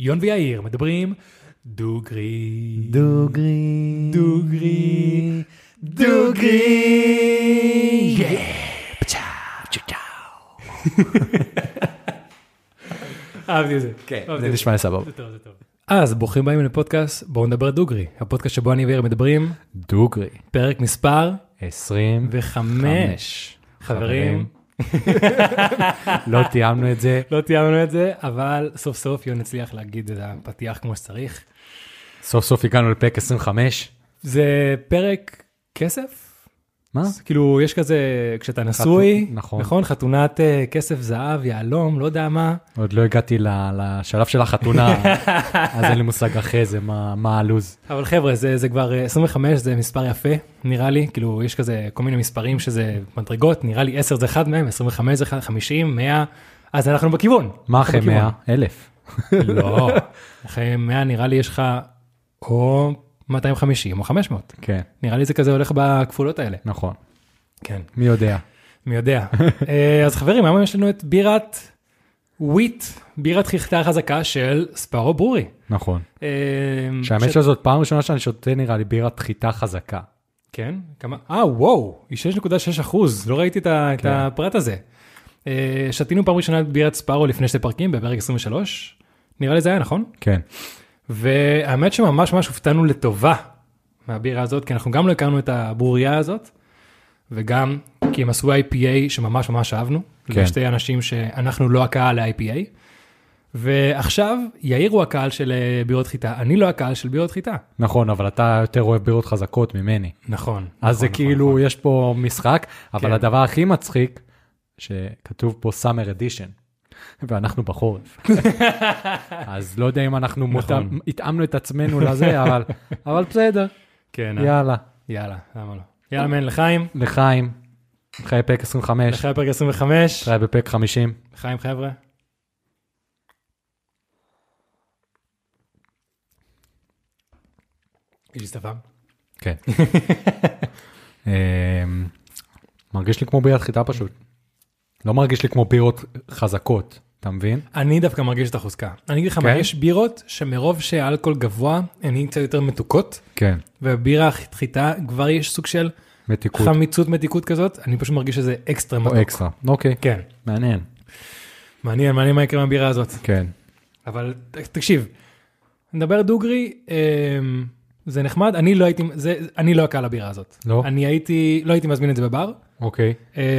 יון ויאיר מדברים דוגרי. דוגרי. דוגרי. דוגרי. אהבתי את זה. כן, זה נשמע סבבה. זה טוב, זה טוב. אז ברוכים באים לפודקאסט, בואו נדבר דוגרי. הפודקאסט שבו אני ויאיר מדברים. דוגרי. פרק מספר 25. חברים. לא תיאמנו את זה. לא תיאמנו את זה, אבל סוף סוף יון הצליח להגיד את הפתיח כמו שצריך. סוף סוף הגענו לפרק 25. זה פרק כסף? מה? כאילו יש כזה, כשאתה נשוי, נכון. חתונת כסף, זהב, יעלום, לא יודע מה. עוד לא הגעתי לשלב של החתונה, אז אין לי מושג אחרי זה, מה הלוז. אבל חבר'ה, זה כבר 25, זה מספר יפה, נראה לי, כאילו יש כזה כל מיני מספרים שזה מדרגות, נראה לי 10 זה אחד מהם, 25 זה אחד, 50, 100, אז אנחנו בכיוון. מה אחרי 100? 1,000. לא, אחרי 100 נראה לי יש לך או 250 או 500. כן. נראה לי זה כזה הולך בכפולות האלה. נכון. כן. מי יודע? מי יודע. אז חברים, היום יש לנו את בירת וויט, בירת חיכתה חזקה של ספארו ברורי. נכון. שהאמת שזאת פעם ראשונה שאני שותה נראה לי בירת חיטה חזקה. כן? כמה? וואו, היא 6.6%, לא ראיתי את הפרט הזה. שתינו פעם ראשונה את בירת ספארו לפני 2 פרקים, בפרק 23. נראה לי זה היה, נכון? כן. והאמת שממש ממש הופתענו לטובה מהבירה הזאת, כי אנחנו גם לא הכרנו את הברוריה הזאת, וגם כי הם עשו IPA שממש ממש אהבנו, כן. ושתי אנשים שאנחנו לא הקהל ל-IPA, ועכשיו יאיר הוא הקהל של בירות חיטה, אני לא הקהל של בירות חיטה. נכון, אבל אתה יותר אוהב בירות חזקות ממני. נכון. אז זה כאילו, יש פה משחק, אבל הדבר הכי מצחיק, שכתוב פה Summer Edition, ואנחנו בחורף. אז לא יודע אם אנחנו התאמנו את עצמנו לזה, אבל בסדר. כן. יאללה. יאללה, למה לא? יאללה מן, לחיים. לחיים. חיי פרק 25. לחיי פרק 25. חיי בפרק 50. לחיים חבר'ה. יש לי סתפם? כן. מרגיש לי כמו בירת חיטה פשוט. לא מרגיש לי כמו בירות חזקות, אתה מבין? אני דווקא מרגיש את החוזקה. אני אגיד לך מה, יש בירות שמרוב שהאלכוהול גבוה, הן קצת יותר מתוקות. כן. ובירה חיטה כבר יש סוג של מתיקות. חמיצות מתיקות כזאת. אני פשוט מרגיש שזה אקסטרה מתוק. או אקסטרה, אוקיי. כן. מעניין. מעניין מה יקרה מהבירה הזאת. כן. אבל תקשיב, נדבר דוגרי, זה נחמד, אני לא הקהל הבירה הזאת. לא? לא הייתי מזמין את זה בבר. אוקיי.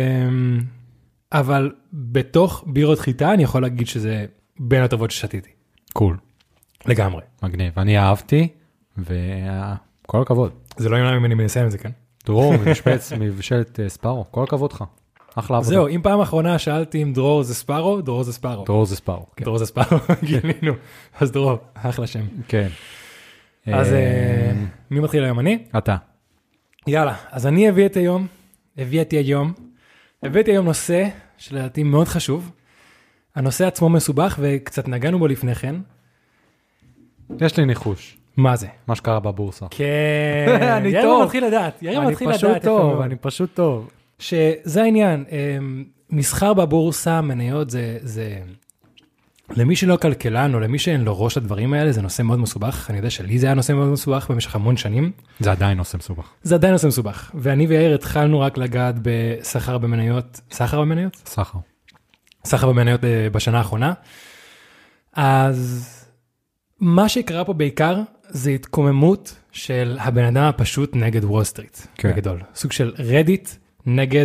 אבל בתוך בירות חיטה אני יכול להגיד שזה בין הטובות ששתיתי. קול. לגמרי. מגניב. אני אהבתי, וכל הכבוד. זה לא ימנע ממני מנסיים את זה, כן? דרור, מבשלת ספארו, כל הכבוד לך. אחלה עבודה. זהו, אם פעם האחרונה שאלתי אם דרור זה ספארו, דרור זה ספארו. דרור זה ספארו. דרור זה ספארו, גילינו. אז דרור, אחלה שם. כן. אז מי מתחיל היום? אני? אתה. יאללה, אז אני הבאתי היום נושא שלדעתי מאוד חשוב. הנושא עצמו מסובך וקצת נגענו בו לפני כן. יש לי ניחוש. מה זה? מה שקרה בבורסה. כן. אני טוב. אני פשוט טוב. שזה העניין. מסחר בבורסה, מניות, זה למי שלא כלכלן או למי שאין לו ראש לדברים האלה, זה נושא מאוד מסובך. אני יודע שלי זה היה נושא מאוד מסובך במשך המון שנים. זה עדיין נושא מסובך. זה עדיין נושא מסובך. ואני ויאיר התחלנו רק לגעת בסחר במניות. סחר במניות? סחר. סחר במניות בשנה האחרונה. אז מה שקרה פה בעיקר זה התקוממות של הבן אדם הפשוט נגד וול סטריט. כן. בגדול. סוג של רדיט נגד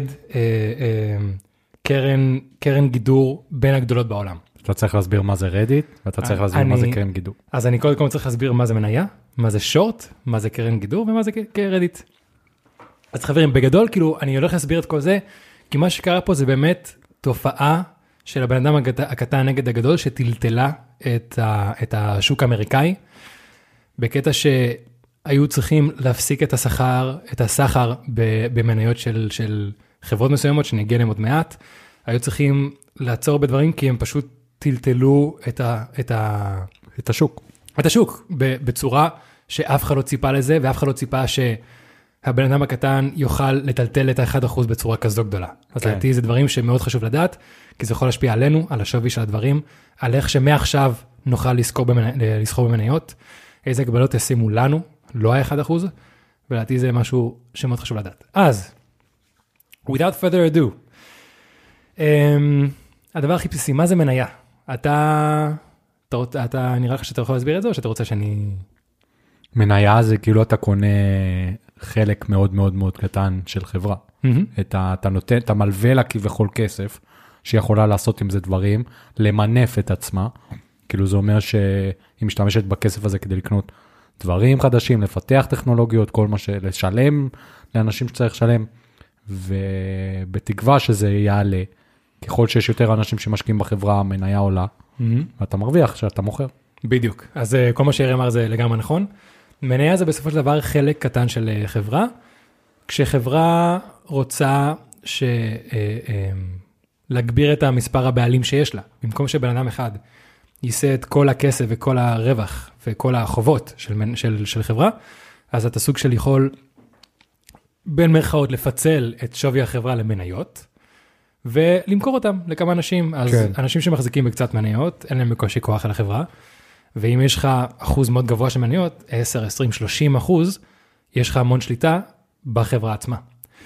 קרן גידור בין הגדולות בעולם. אתה צריך להסביר מה זה רדיט, ואתה צריך להסביר מה זה קרן גידור. אז אני קודם כל צריך להסביר מה זה מניה, מה זה שורט, מה זה קרן גידור ומה זה רדיט. אז חברים, בגדול, כאילו, אני הולך להסביר את כל זה, כי מה שקרה פה זה באמת תופעה של הבן אדם הקטן נגד הגדול, שטלטלה את השוק האמריקאי, בקטע שהיו צריכים להפסיק את הסחר במניות של חברות מסוימות, שנגיע להם עוד מעט, היו צריכים לעצור בדברים, כי הם פשוט טלטלו את השוק בצורה שאף אחד לא ציפה לזה, ואף אחד לא ציפה הבן אדם הקטן יוכל לטלטל את ה-1% בצורה כזו גדולה. אז לדעתי זה דברים שמאוד חשוב לדעת, כי זה יכול להשפיע עלינו, על השווי של הדברים, על איך שמעכשיו נוכל לסחור במניות, איזה הגבלות ישימו לנו, לא ה-1%, ולדעתי זה משהו שמאוד חשוב לדעת. אז, without further ado, הדבר הכי בסיסי, מה זה מניה? אתה נראה לך שאתה יכול להסביר את זה, או שאתה רוצה שאני... מניה זה כאילו אתה קונה חלק מאוד מאוד מאוד קטן של חברה. אתה מלווה לה כביכול כסף, שיכולה לעשות עם זה דברים, למנף את עצמה. כאילו זה אומר שהיא משתמשת בכסף הזה כדי לקנות דברים חדשים, לפתח טכנולוגיות, כל מה לשלם לאנשים שצריך לשלם, ובתקווה שזה יעלה. ככל שיש יותר אנשים שמשקיעים בחברה, המניה עולה, ואתה מרוויח שאתה מוכר. בדיוק. אז כל מה שירי אמר זה לגמרי נכון. מניה זה בסופו של דבר חלק קטן של חברה. כשחברה רוצה להגביר את המספר הבעלים שיש לה, במקום שבן אדם אחד יישא את כל הכסף וכל הרווח וכל החובות של חברה, אז אתה סוג של יכול בין מרכאות לפצל את שווי החברה למניות, ולמכור אותם לכמה אנשים. אז אנשים שמחזיקים בקצת מניות, אין להם בקושי כוח על החברה, ואם יש לך אחוז מאוד גבוה של מניות, 10, 20, 30%, יש לך המון שליטה בחברה עצמה.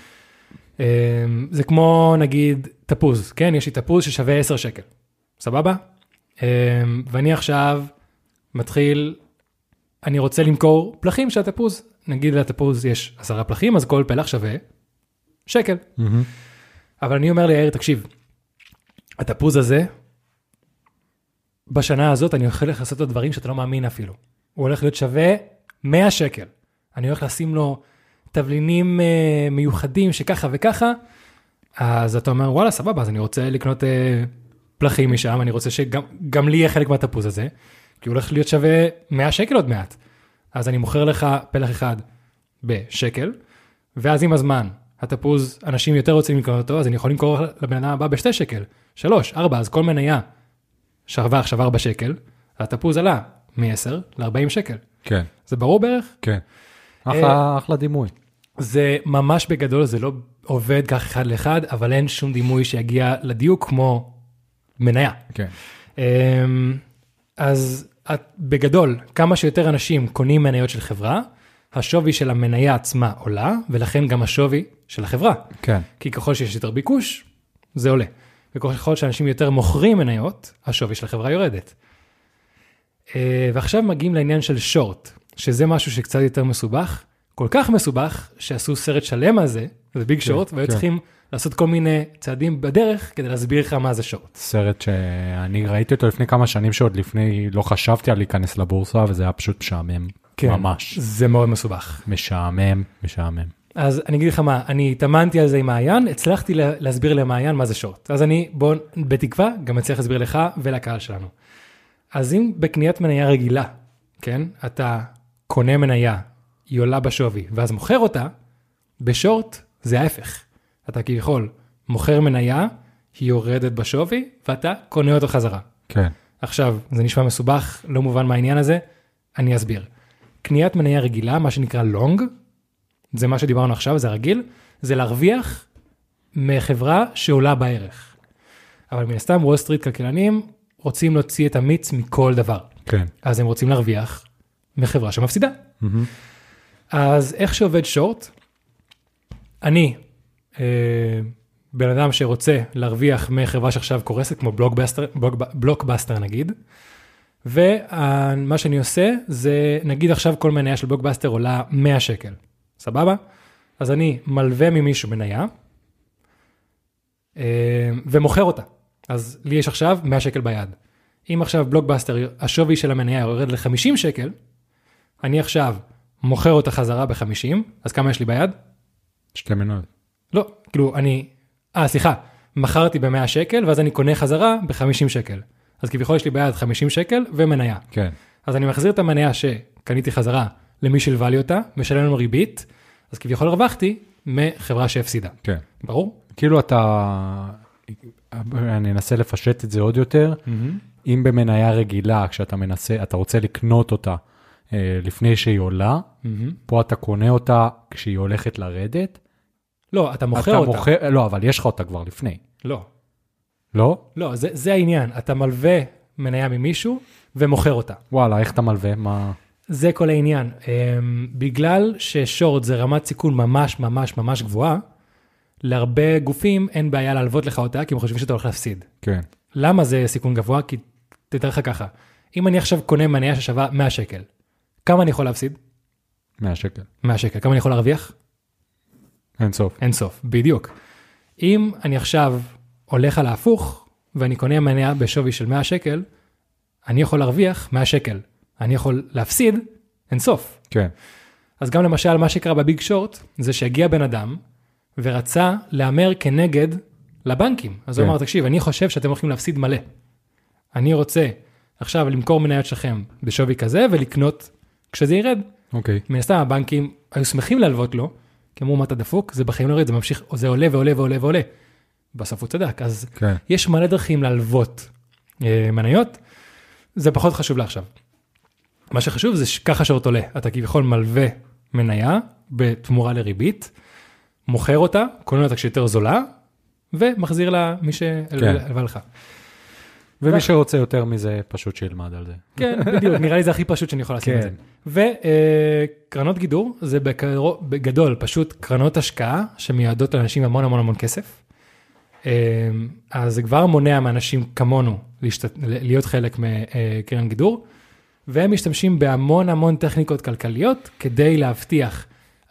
זה כמו נגיד תפוז, כן? יש לי תפוז ששווה 10 שקל, סבבה? ואני עכשיו מתחיל, אני רוצה למכור פלחים של התפוז, נגיד לתפוז יש 10 פלחים, אז כל פלח שווה שקל. אבל אני אומר ליאיר, תקשיב, התפוז הזה, בשנה הזאת אני הולך לעשות לו דברים שאתה לא מאמין אפילו. הוא הולך להיות שווה 100 שקל. אני הולך לשים לו תבלינים מיוחדים שככה וככה, אז אתה אומר, וואלה, סבבה, אז אני רוצה לקנות פלחים משם, אני רוצה שגם לי יהיה חלק מהתפוז הזה, כי הוא הולך להיות שווה 100 שקל עוד מעט. אז אני מוכר לך פלח אחד בשקל, ואז עם הזמן, התפוז, אנשים יותר רוצים לקנות אותו, אז אני יכול למכור לבן אדם הבא ב2 שקל, 3, 4, אז כל מניה שווה עכשיו 4 שקל, התפוז עלה מ10 ל40 שקל. כן. זה ברור בערך? כן. אחלה דימוי. זה ממש בגדול, זה לא עובד כך אחד לאחד, אבל אין שום דימוי שיגיע לדיוק כמו מניה. כן. אז בגדול, כמה שיותר אנשים קונים מניות של חברה, השווי של המניה עצמה עולה, ולכן גם השווי של החברה. כן. כי ככל שיש יותר ביקוש, זה עולה. וככל שאנשים יותר מוכרים מניות, השווי של החברה יורדת. ועכשיו מגיעים לעניין של שורט, שזה משהו שקצת יותר מסובך, כל כך מסובך, שעשו סרט שלם על זה, זה ביג שורט, והיו צריכים לעשות כל מיני צעדים בדרך, כדי להסביר לך מה זה שורט. סרט שאני ראיתי אותו לפני כמה שנים, שעוד לפני לא חשבתי על להיכנס לבורסה, וזה היה פשוט משעמם, ממש. זה מאוד מסובך. משעמם. אז אני אגיד לך מה, אני התאמנתי על זה עם מעיין, הצלחתי להסביר למעיין מה זה שורט. אז אני, בוא, בתקווה, גם אצליח להסביר לך ולקהל שלנו. אז אם בקניית מניה רגילה, כן, אתה קונה מניה, היא עולה בשווי, ואז מוכר אותה, בשורט זה ההפך. אתה כביכול מוכר מניה, היא יורדת בשווי, ואתה קונה אותו חזרה. כן. עכשיו, זה נשמע מסובך, לא מובן מהעניין הזה, אני אסביר. קניית מניה רגילה, מה שנקרא לונג, זה מה שדיברנו עכשיו, זה רגיל, זה להרוויח מחברה שעולה בערך. אבל מן הסתם, וול סטריט כלכלנים רוצים להוציא את המיץ מכל דבר. כן. אז הם רוצים להרוויח מחברה שמפסידה. אז איך שעובד שורט, אני, בן אדם שרוצה להרוויח מחברה שעכשיו קורסת, כמו בלוקבאסטר נגיד, ומה שאני עושה, זה נגיד עכשיו כל מניה של בלוקבאסטר עולה 100 שקל. סבבה? אז אני מלווה ממישהו מניה, ומוכר אותה. אז לי יש עכשיו 100 שקל ביד. אם עכשיו בלוקבאסטר, השווי של המניה יורד ל-50 שקל, אני עכשיו מוכר אותה חזרה ב-50, אז כמה יש לי ביד? 2 מניות. לא, כאילו סליחה, מכרתי ב-100 שקל, ואז אני קונה חזרה ב-50 שקל. אז כביכול יש לי ביד 50 שקל ומניה. כן. אז אני מחזיר את המניה שקניתי חזרה למי שלווה לי אותה, משלם לנו ריבית, אז כביכול הרווחתי מחברה שהפסידה. כן. ברור? כאילו אני אנסה לפשט את זה עוד יותר, אם במניה רגילה, כשאתה מנסה, אתה רוצה לקנות אותה לפני שהיא עולה, פה אתה קונה אותה כשהיא הולכת לרדת. לא, אתה מוכר אותה. לא, אבל יש לך אותה כבר לפני. לא. לא? לא, זה העניין. אתה מלווה מניה ממישהו ומוכר אותה. וואלה, איך אתה מלווה? מה... זה כל העניין. בגלל ששורט זה רמת סיכון ממש ממש ממש גבוהה, להרבה גופים אין בעיה להלוות לך אותה, כי הם חושבים שאתה הולך להפסיד. כן. למה זה סיכון גבוה? כי תתאר לך ככה, אם אני עכשיו קונה מניה ששווה 100 שקל, כמה אני יכול להפסיד? 100 שקל. 100 שקל. כמה אני יכול להרוויח? אין סוף. אין סוף, בדיוק. אם אני עכשיו הולך על ההפוך, ואני קונה מניה בשווי של 100 שקל, אני יכול להרוויח 100 שקל. אני יכול להפסיד אין סוף. כן. אז גם למשל, מה שקרה בביג שורט, זה שהגיע בן אדם, ורצה לאמר כנגד לבנקים. אז הוא אמר, תקשיב, אני חושב שאתם הולכים להפסיד מלא. אני רוצה עכשיו למכור מניות שלכם בשווי כזה, ולקנות כשזה ירד. אוקיי. מן הסתם, הבנקים היו שמחים להלוות לו, כי אמרו, מה אתה דפוק? זה בחיים לא ירד, זה ממשיך, זה עולה ועולה ועולה ועולה. בסוף הוא צדק. אז יש מלא דרכים להלוות מניות, זה פחות חשוב לעכשיו. מה שחשוב זה שככה שורט עולה. אתה כביכול מלווה מניה בתמורה לריבית, מוכר אותה, קונה אותה כשיותר זולה, ומחזיר לה מי שהלווה לך. ומי שרוצה יותר מזה, פשוט שילמד על זה. כן, בדיוק, נראה לי זה הכי פשוט שאני יכול לעשות את זה. וקרנות גידור, זה בגדול פשוט קרנות השקעה, שמייעדות לאנשים המון המון המון כסף. אז זה כבר מונע מאנשים כמונו להיות חלק מקרן גידור, והם משתמשים בהמון המון טכניקות כלכליות, כדי להבטיח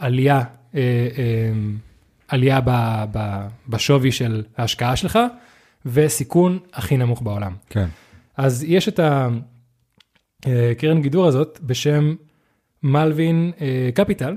עלייה בשווי של ההשקעה שלך, וסיכון הכי נמוך בעולם. כן. אז יש את הקרן גידור הזאת, בשם מלווין קפיטל,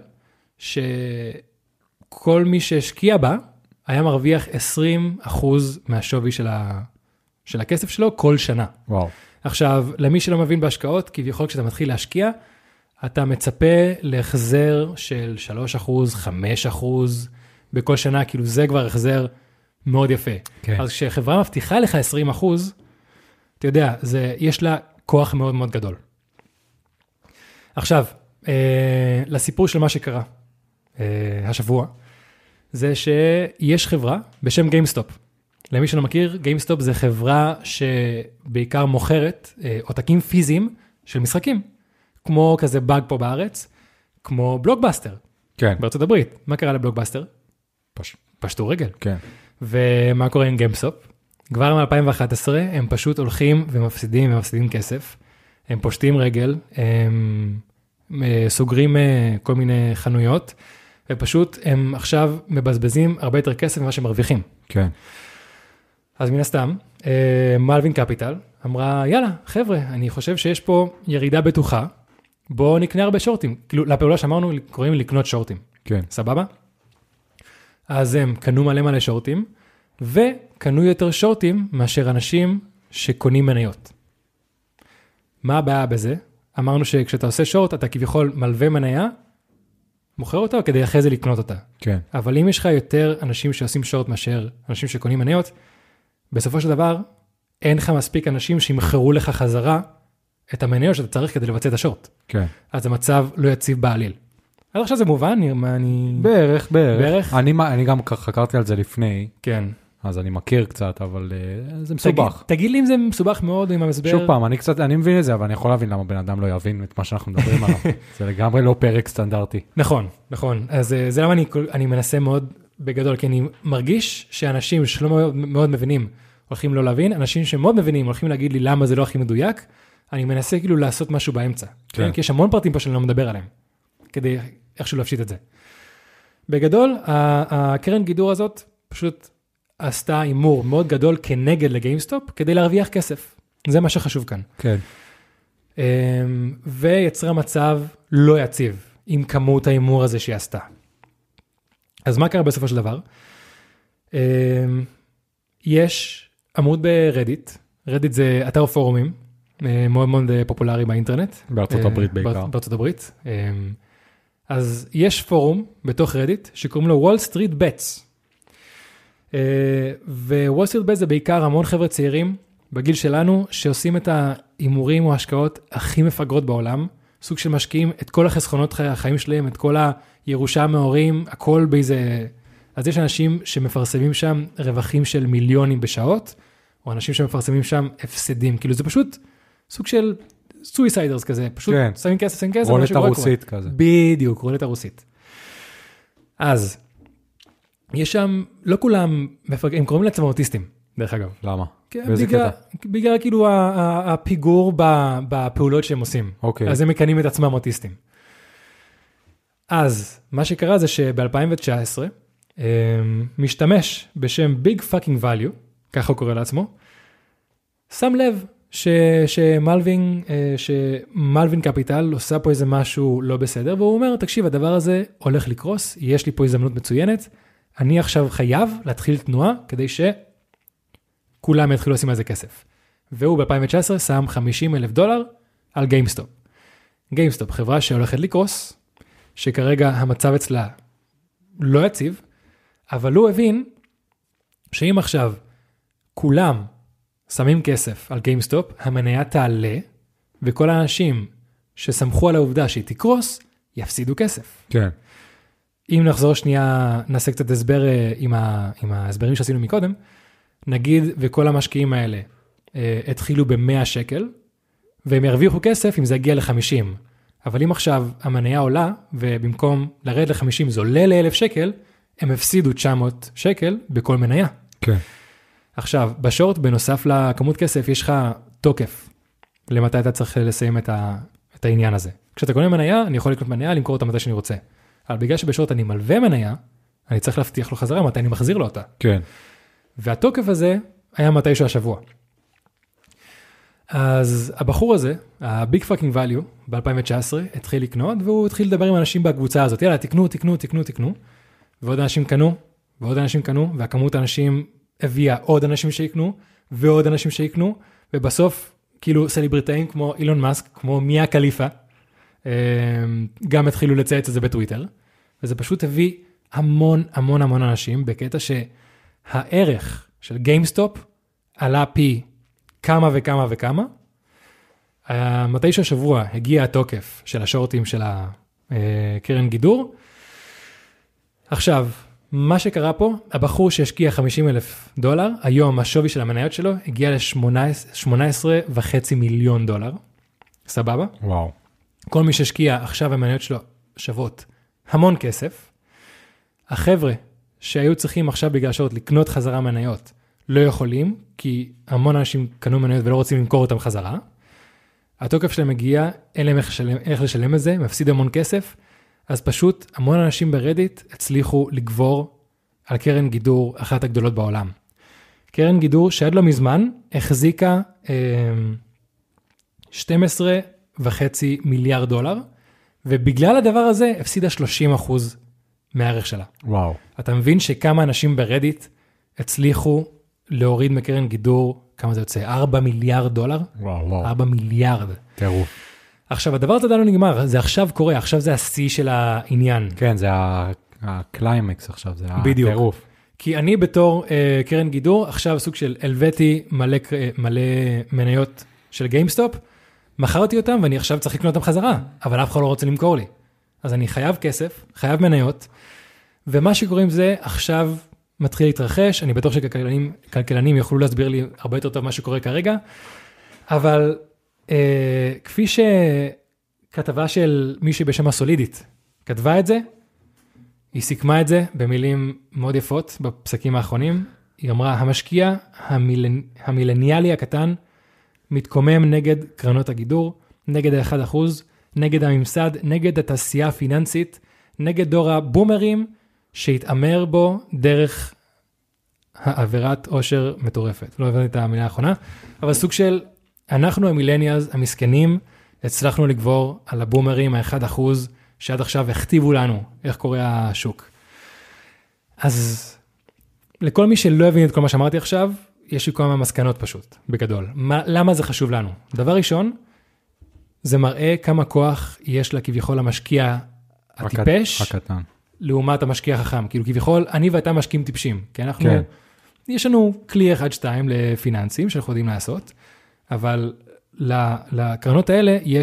שכל מי שהשקיע בה, היה מרוויח 20% מהשווי של הכסף שלו כל שנה. וואו. עכשיו, למי שלא מבין בהשקעות, כביכול כשאתה מתחיל להשקיע, אתה מצפה להחזר של 3%, 5% בכל שנה, כאילו זה כבר החזר מאוד יפה. כן. אז כשחברה מבטיחה לך 20%, אתה יודע, יש לה כוח מאוד מאוד גדול. עכשיו, לסיפור של מה שקרה השבוע, זה שיש חברה בשם גיימסטופ. למי שלא מכיר, גיימסטופ זה חברה שבעיקר מוכרת עותקים פיזיים של משחקים, כמו כזה באג פה בארץ, כמו בלוקבאסטר. כן. בארצות הברית. מה קרה לבלוקבאסטר? פשטו רגל. כן. ומה קורה עם גיימסטופ? כבר מ-2011 הם פשוט הולכים ומפסידים כסף, הם פושטים רגל, הם סוגרים כל מיני חנויות, ופשוט הם עכשיו מבזבזים הרבה יותר כסף ממה שהם מרוויחים. כן. אז מן הסתם, מלווין קפיטל אמרה, יאללה, חבר'ה, אני חושב שיש פה ירידה בטוחה, בואו נקנה הרבה שורטים. כאילו, לפעולה שאמרנו, קוראים לקנות שורטים. כן. סבבה? אז הם קנו מלא שורטים, וקנו יותר שורטים מאשר אנשים שקונים מניות. מה הבעיה בזה? אמרנו שכשאתה עושה שורט, אתה כביכול מלווה מניה, מוכר אותה, או כדי אחרי זה לקנות אותה. כן. אבל אם יש לך יותר אנשים שעושים שורט מאשר אנשים שקונים מניות, בסופו של דבר, אין לך מספיק אנשים שימכרו לך חזרה את המניות שאתה צריך כדי לבצע את השורט. כן. אז המצב לא יציב בעליל. אז עכשיו זה מובן, אני... בערך. אני גם חקרתי על זה לפני. כן. אז אני מכיר קצת, אבל זה מסובך. תגיד לי אם זה מסובך מאוד עם המסבר. שוב פעם, אני מבין את זה, אבל אני יכול להבין למה בן אדם לא יבין את מה שאנחנו מדברים עליו. זה לגמרי לא פרק סטנדרטי. נכון. אז זה למה אני מנסה מאוד בגדול, כי אני מרגיש שאנשים שלא מאוד מבינים הולכים לא להבין, אנשים שמאוד מבינים הולכים להגיד לי למה זה לא הכי מדויק, אני מנסה כאילו לעשות משהו באמצע. כן. כי יש המון פרטים פה שאני לא מדבר עליהם, כדי איכשהו להפשיט את זה. בגדול, הקרן גידור הזאת פשוט עשתה אימור מאוד גדול כנגד לגיימסטופ, כדי להרוויח כסף. זה מה שחשוב כאן. כן. ויצרה מצב לא יציב עם כמות האימור הזה שהיא עשתה. אז מה קרה בסופו של דבר? יש עמוד ברדיט, רדיט זה אתר פורומים, מאוד מאוד פופולרי באינטרנט. בארצות הברית בעיקר. בארצות הברית. אז יש פורום בתוך רדיט שקוראים לו וול סטריט בטס. ווול סטריט בטס זה בעיקר המון חבר'ה צעירים בגיל שלנו שעושים את האימורים או ההשקעות הכי מפגרות בעולם. סוג של משקיעים את כל החסכונות החיים שלהם, את כל הירושה מההורים, הכל באיזה... אז יש אנשים שמפרסמים שם רווחים של מיליונים בשעות, או אנשים שמפרסמים שם הפסדים, כאילו זה פשוט סוג של סויסיידרס כזה, פשוט כן. שמים כסף, רולטה רוסית כזה. בדיוק, רולטה רוסית. אז, יש שם, לא כולם, הם קוראים לעצמם אוטיסטים, דרך אגב. למה? באיזה קטע? בגלל כאילו הפיגור בפעולות שהם עושים. אוקיי. אז הם מקנים את עצמם אוטיסטים. אז, מה שקרה זה שב-2019, משתמש בשם Big Fucking Value, ככה הוא קורא לעצמו, שם לב שמלווין קפיטל עושה פה איזה משהו לא בסדר, והוא אומר, תקשיב, הדבר הזה הולך לקרוס, יש לי פה הזדמנות מצוינת, אני עכשיו חייב להתחיל תנועה, כדי שכולם יתחילו לשים על זה כסף. והוא ב-2019 שם $50,000 על גיימסטופ. גיימסטופ, חברה שהולכת לקרוס, שכרגע המצב אצלה לא יציב, אבל הוא הבין שאם עכשיו כולם שמים כסף על גיימסטופ, המניה תעלה, וכל האנשים שסמכו על העובדה שהיא תקרוס, יפסידו כסף. כן. אם נחזור שנייה, נעשה קצת הסבר עם ההסברים שעשינו מקודם, נגיד וכל המשקיעים האלה התחילו ב-100 שקל, והם ירוויחו כסף אם זה יגיע ל-50. אבל אם עכשיו המניה עולה, ובמקום לרד ל-50 זה עולה ל-1,000 שקל, הם הפסידו 900 שקל בכל מניה. כן. עכשיו, בשורט, בנוסף לכמות כסף, יש לך תוקף למתי אתה צריך לסיים את העניין הזה. כשאתה קונה מניה, אני יכול לקנות מניה, למכור אותה מתי שאני רוצה. אבל בגלל שבשורט אני מלווה מניה, אני צריך להבטיח לו חזרה מתי אני מחזיר לו אותה. כן. והתוקף הזה היה מתישהו השבוע. אז הבחור הזה, ה-Big Fucking Value, ב-2019, התחיל לקנות, והוא התחיל לדבר עם אנשים בקבוצה הזאת, יאללה, תקנו, ועוד אנשים קנו, והכמות האנשים הביאה עוד אנשים שיקנו, ועוד אנשים שיקנו, ובסוף, כאילו, סליבריטאים כמו אילון מאסק, כמו מיה קליפה, גם התחילו לצייץ את זה בטוויטר, וזה פשוט הביא המון אנשים, בקטע שהערך של גיימסטופ עלה פי כמה וכמה, מתישהו השבוע הגיע התוקף של השורטים של הקרן גידור. עכשיו, מה שקרה פה, הבחור שהשקיע $50,000, היום השווי של המניות שלו הגיע $18.5 מיליון. סבבה? וואו. כל מי שהשקיע עכשיו המניות שלו שוות המון כסף. החבר'ה שהיו צריכים עכשיו בגלל השעות לקנות חזרה מניות, לא יכולים, כי המון אנשים קנו מניות ולא רוצים למכור אותם חזרה. התוקף שלהם מגיע, אין להם איך לשלם את זה, מפסיד המון כסף, אז פשוט המון אנשים ברדיט הצליחו לגבור על קרן גידור, אחת הגדולות בעולם. קרן גידור שעד לא מזמן החזיקה $12.5 מיליארד, ובגלל הדבר הזה הפסידה 30% מהערך שלה. וואו. אתה מבין שכמה אנשים ברדיט הצליחו להוריד מקרן גידור, כמה זה יוצא? $4 מיליארד? וואו. 4 מיליארד. טירוף. עכשיו, הדבר הזה לא נגמר, זה עכשיו קורה, עכשיו זה השיא של העניין. כן, זה הקליימקס עכשיו, זה בדיוק. הטירוף. כי אני בתור קרן גידור, עכשיו סוג של הלוויתי מלא מניות של גיימסטופ, מכרתי אותם ואני עכשיו צריך לקנות אותם חזרה, אבל אף אחד לא רוצה למכור לי. אז אני חייב כסף, חייב מניות, ומה שקורה עם זה עכשיו מתחיל להתרחש, אני בטוח שכלכלנים יוכלו להסביר לי הרבה יותר טוב מה שקורה כרגע, אבל כפי שכתבה של מישהי בשם הסולידית כתבה את זה, היא סיכמה את זה במילים מאוד יפות בפסקים האחרונים, היא אמרה, המשקיע המילניאלי הקטן מתקומם נגד קרנות הגידור, נגד ה-1%, נגד הממסד, נגד התעשייה הפיננסית, נגד דור הבומרים שהתאמר בו דרך העבירת עושר מטורפת. לא הבנתי את המילה האחרונה, אבל סוג של אנחנו המילניאלס המסכנים הצלחנו לגבור על הבומרים ה-1% שעד עכשיו הכתיבו לנו איך קורה השוק. אז לכל מי שלא הבין את כל מה שאמרתי עכשיו, יש לי כמה מסקנות פשוט, בגדול. למה זה חשוב לנו? דבר ראשון, זה מראה כמה כוח יש לה כביכול המשקיע הטיפש, הקטן. לעומת המשקיע החכם. כאילו כביכול, אני ואתה משקיעים טיפשים, כי אנחנו, יש לנו כלי 1-2 לפיננסים שאנחנו יודעים לעשות, אבל לקרנות האלה יש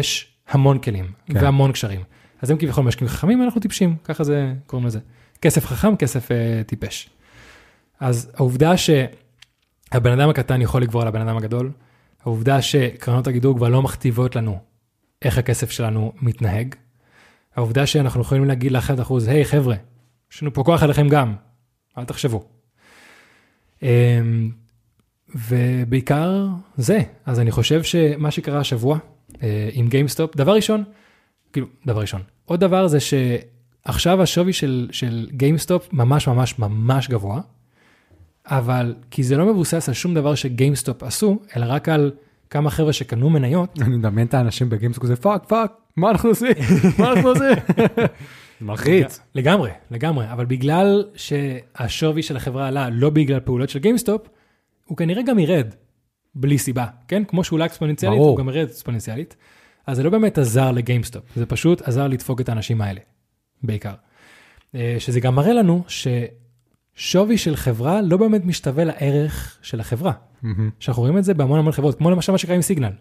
המון כלים והמון קשרים. אז הם כביכול משקיעים חכמים, אנחנו טיפשים, ככה זה קוראים לזה. כסף חכם, כסף טיפש. אז העובדה שהבן אדם הקטן יכול לגבור על הבן אדם הגדול, העובדה שקרנות הגידור כבר לא מכתיבות לנו איך הכסף שלנו מתנהג, העובדה שאנחנו יכולים להגיד ל1%, היי חבר'ה, יש לנו פה כוח עליכם גם, אל תחשבו. ובעיקר זה, אז אני חושב שמה שקרה השבוע עם גיימסטופ, דבר ראשון, עוד דבר זה שעכשיו השווי של גיימסטופ ממש ממש ממש גבוה, אבל כי זה לא מבוסס על שום דבר שגיימסטופ עשו, אלא רק על כמה חבר'ה שקנו מניות. אני מדמיין את האנשים בגיימסטופ, זה פאק, מה אנחנו עושים? מה אנחנו עושים? מלחיץ. לגמרי, אבל בגלל שהשווי של החברה עלה, לא בגלל פעולות של גיימסטופ, הוא כנראה גם ירד, בלי סיבה, כן? כמו שהוא עלה אקספוננציאלית, הוא גם ירד אקספוננציאלית. אז זה לא באמת עזר לגיימסטופ, זה פשוט עזר לדפוק את האנשים האלה, בעיקר. שזה גם מראה לנו ששווי של חברה לא באמת משתווה לערך של החברה. שאנחנו רואים את זה בהמון המון חברות, כמו למשל מה שקרה עם סיגנל.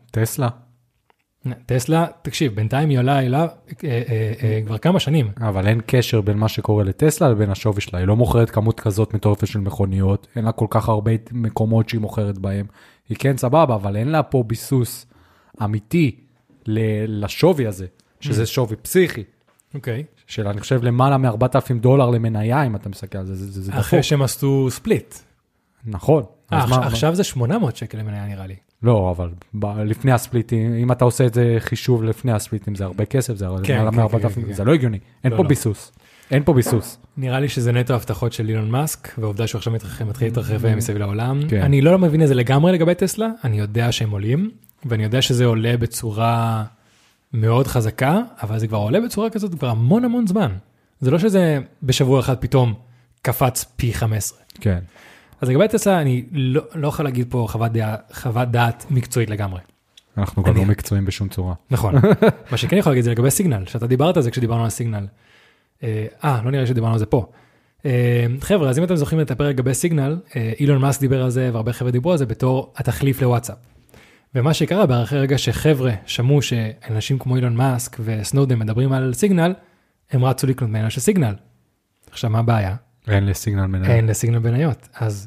טסלה, תקשיב, בינתיים היא עולה כבר כמה שנים. אבל אין קשר בין מה שקורה לטסלה לבין השווי שלה. היא לא מוכרת כמות כזאת מטורפת של מכוניות, אין לה כל כך הרבה מקומות שהיא מוכרת בהם. היא כן סבבה, אבל אין לה פה ביסוס אמיתי לשווי הזה, שזה שווי פסיכי. אוקיי. של אני חושב למעלה $4,000 למניה, אם אתה מסתכל על זה, זה דפוק. אחרי שהם עשו ספליט. נכון. עכשיו זה $800 למניה נראה לי. לא, אבל לפני הספליטים, אם אתה עושה את זה חישוב לפני הספליטים, זה הרבה כסף, זה מעלה מ-4,000, זה לא הגיוני. אין פה ביסוס. אין פה ביסוס. נראה לי שזה נטו הבטחות של אילון מאסק, והעובדה שהוא עכשיו מתחיל להתרחב מסביב לעולם. אני לא מבין את זה לגמרי לגבי טסלה, אני יודע שהם עולים, ואני יודע שזה עולה בצורה מאוד חזקה, אבל זה כבר עולה בצורה כזאת כבר המון המון זמן. זה לא שזה בשבוע אחד פתאום קפץ פי 15. כן. אז לגבי טסלה, אני לא יכול להגיד פה חוות דעת מקצועית לגמרי. אנחנו גם לא מקצועיים בשום צורה. נכון. מה שכן יכול להגיד זה לגבי סיגנל, שאתה דיברת על זה כשדיברנו על סיגנל. לא נראה שדיברנו על זה פה. חבר'ה, אז אם אתם זוכרים את הפרק לגבי סיגנל, אילון מאסק דיבר על זה, והרבה חבר'ה דיברו על זה בתור התחליף לוואטסאפ. ומה שקרה באחרי רגע שחבר'ה שמעו שאנשים כמו אילון מאסק וסנודן מדברים על סיגנל, הם רצו לקנות מניה של סיגנל. עכשיו, מה הבעיה? אין לסיגנל מניות. אין לסיגנל מניות. אז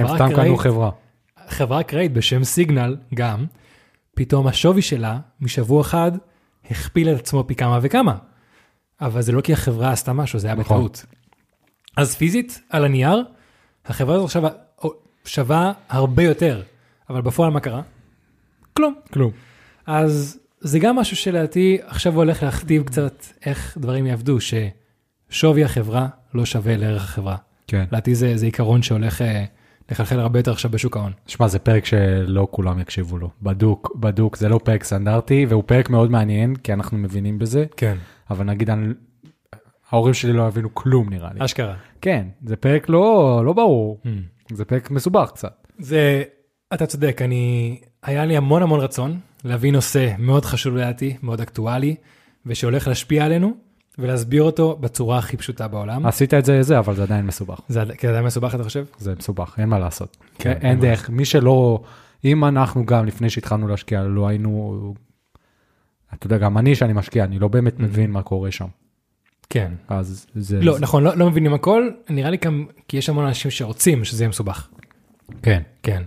חברה אקראית בשם סיגנל גם, פתאום השווי שלה משבוע אחד הכפיל את עצמו פי כמה וכמה. אבל זה לא כי החברה עשתה משהו, זה היה בטעות. אז פיזית, על הנייר, החברה הזאת עכשיו שווה הרבה יותר. אבל בפועל מה קרה? כלום. אז זה גם משהו שלדעתי עכשיו הוא הולך להכתיב קצת איך דברים יעבדו, ששווי החברה לא שווה לערך החברה. כן. לדעתי זה עיקרון שהולך לחלחל הרבה יותר עכשיו בשוק ההון. תשמע, זה פרק שלא כולם יקשיבו לו. בדוק, זה לא פרק סטנדרטי, והוא פרק מאוד מעניין, כי אנחנו מבינים בזה. כן. אבל נגיד, ההורים שלי לא הבינו כלום נראה לי. אשכרה. כן, זה פרק לא ברור. זה פרק מסובך קצת. אתה צודק, היה לי המון המון רצון להביא נושא מאוד חשוב לדעתי, מאוד אקטואלי, ושהולך להשפיע עלינו, ולהסביר אותו בצורה הכי פשוטה בעולם. עשית את זה, אבל זה עדיין מסובך. זה עדיין מסובך, אתה חושב? זה מסובך, אין מה לעשות. אין דרך, מי שלא, אם אנחנו גם לפני שהתחלנו להשקיע, לא היינו, אתה יודע, גם אני שאני משקיע, אני לא באמת מבין מה קורה שם. כן. אז זה... לא, נכון, לא מבינים הכל, נראה לי גם, כי יש המון אנשים שרוצים שזה יהיה מסובך. כן.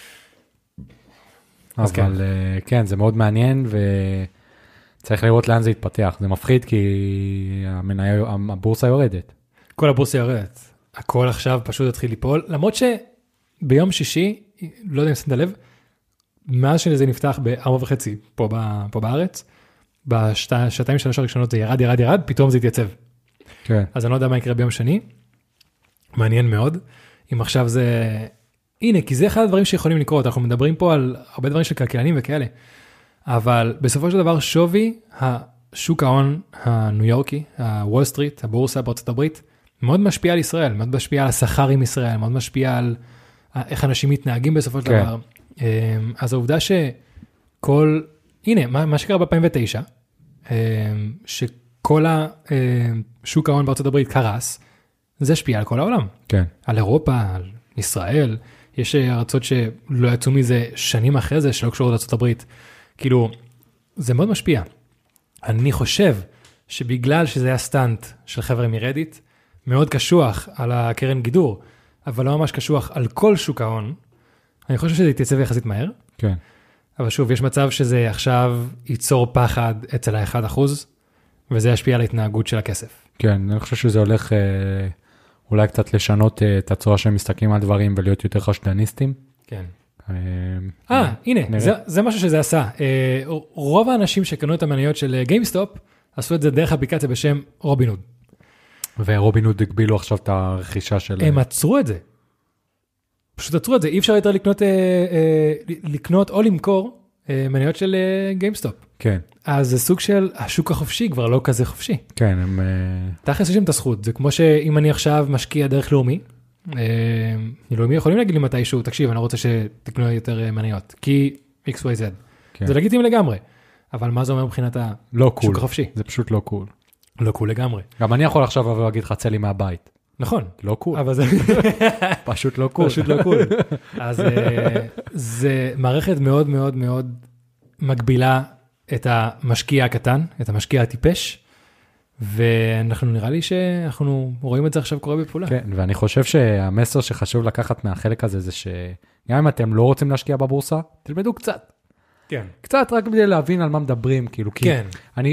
אבל כן, זה מאוד מעניין, וצריך לראות לאן זה יתפתח. זה מפחיד כי הבורסה יורדת. כל הבורסה יורדת. הכל עכשיו פשוט התחיל ליפול, למרות שביום שישי, לא יודע אם שמת לב, מאז שזה נפתח ב-4:30 פה בארץ, בשעתיים שלוש הראשונות זה ירד, פתאום זה התייצב. כן. אז אני לא יודע מה יקרה ביום שני. מעניין מאוד. אם עכשיו זה... הנה, כי זה אחד הדברים שיכולים לקרות. אנחנו מדברים פה על הרבה דברים של כלכלנים וכאלה. אבל בסופו של דבר, שווי השוק ההון הניו יורקי, הוול סטריט, הבורסה בארצות הברית, מאוד משפיע על ישראל, מאוד משפיע על השכר עם ישראל, מאוד משפיע על איך אנשים מתנהגים בסופו של דבר. אז העובדה שכל... הנה, מה שקרה ב-2009, שכל השוק ההון בארצות הברית קרס, זה השפיע על כל העולם. כן. על אירופה, על ישראל. יש ארצות שלא יצאו מזה שנים אחרי זה, שלא קשורות לארצות הברית. כאילו, זה מאוד משפיע. אני חושב שבגלל שזה היה סטנט של חבר'ה מרדיט, מאוד קשוח על הקרן גידור, אבל לא ממש קשוח על כל שוק ההון, אני חושב שזה יתייצב יחסית מהר, כן. אבל שוב, יש מצב שזה עכשיו ייצור פחד אצל ה-1%, וזה ישפיע על ההתנהגות של הכסף. כן, אני חושב שזה הולך אולי קצת לשנות את הצורה שהם מסתכלים על דברים ולהיות יותר חשדניסטים. כן. הנה, זה משהו שזה עשה. רוב האנשים שקנו את המניות של גיימסטופ, עשו את זה דרך אפליקציה בשם רובינהוד. ורובינהוד הגבילו עכשיו את הרכישה של... הם עצרו את זה. פשוט עצרו את זה. אי אפשר יותר לקנות או למכור מניות של גיימסטופ. כן. אז זה סוג של השוק החופשי כבר לא כזה חופשי. כן, הם... תכלס יש להם את הזכות. זה כמו שאם אני עכשיו משקיע דרך לאומי, לאומי יכולים להגיד לי מתישהו, תקשיב, אני לא רוצה שתקנו יותר מניות, כי XYZ. כן. זה לגיטימי לגמרי. אבל מה זה אומר מבחינת השוק החופשי? זה פשוט לא קול. לא קול לגמרי. גם אני יכול עכשיו לבוא להגיד לך, צא לי מהבית. נכון. לא קול. אבל זה... פשוט לא קול. פשוט לא קול. אז זה מערכת מאוד מאוד מאוד מגבילה את המשקיע הקטן, את המשקיע הטיפש, ואנחנו נראה לי שאנחנו רואים את זה עכשיו קורה בפעולה. כן, ואני חושב שהמסר שחשוב לקחת מהחלק הזה, זה שגם אם אתם לא רוצים להשקיע בבורסה, תלמדו קצת. כן. קצת רק כדי להבין על מה מדברים, כאילו, כי כן.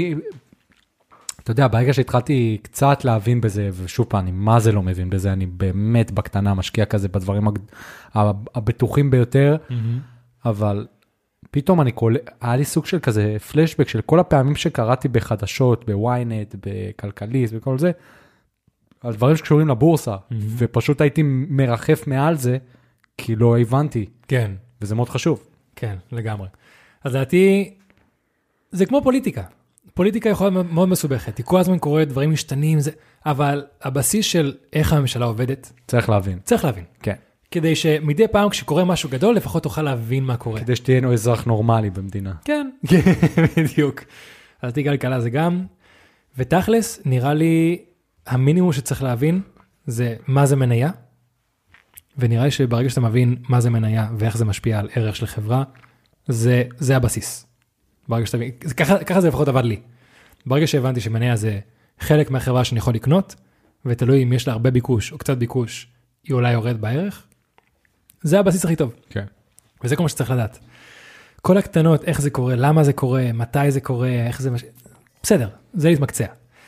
אתה יודע, ברגע שהתחלתי קצת להבין בזה, ושוב פעם, אני מה זה לא מבין בזה, אני באמת בקטנה משקיע כזה בדברים הבטוחים ביותר, אבל פתאום היה לי סוג של כזה פלשבק של כל הפעמים שקראתי בחדשות, בוויינט, בכלכליסט וכל זה, על דברים שקשורים לבורסה, ופשוט הייתי מרחף מעל זה, כי לא הבנתי. כן. וזה מאוד חשוב. כן, לגמרי. אז דעתי, זה כמו פוליטיקה. פוליטיקה יכולה מאוד מסובכת. היא כל הזמן קוראת, דברים משתנים, אבל הבסיס של איך הממשלה עובדת, צריך להבין. צריך להבין. כן. כדי שמדי פעם כשקורה משהו גדול, לפחות תוכל להבין מה קורה. כדי שתהיינו אזרח נורמלי במדינה. כן, בדיוק. אז תיגע כלכלה זה גם, ותכלס, נראה לי, המינימום שצריך להבין, זה מה זה מניה, ונראה לי שברגע שאתה מבין מה זה מניה, ואיך זה משפיע על ערך של חברה, זה הבסיס. ברגע שאתה מבין, ככה זה לפחות עבד לי. ברגע שהבנתי שמניה זה חלק מהחברה שאני יכול לקנות, ותלוי אם יש לה הרבה ביקוש או קצת ביקוש, היא אולי יורד בערך, זה הבסיס הכי טוב. כן. וזה כל מה שצריך לדעת. כל הקטנות, איך זה קורה, למה זה קורה, מתי זה קורה, איך זה... בסדר, זה להתמקצע.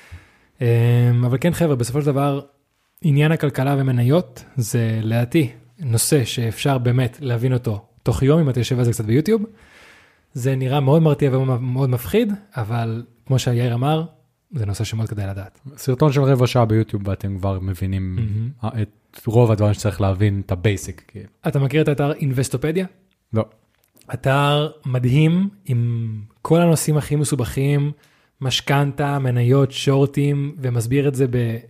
אבל כן חבר'ה, בסופו של דבר, עניין הכלכלה ומניות, זה לדעתי נושא שאפשר באמת להבין אותו תוך יום, אם אתה יושב על זה קצת ביוטיוב. זה נראה מאוד מרתיע ומאוד מפחיד, אבל כמו שיאיר אמר, זה נושא שמאוד כדאי לדעת. סרטון של רבע שעה ביוטיוב, ואתם כבר מבינים את רוב הדברים שצריך להבין, את הבייסיק. אתה מכיר את האתר אינבסטופדיה? לא. אתר מדהים עם כל הנושאים הכי מסובכים, משכנתה, מניות, שורטים, ומסביר את זה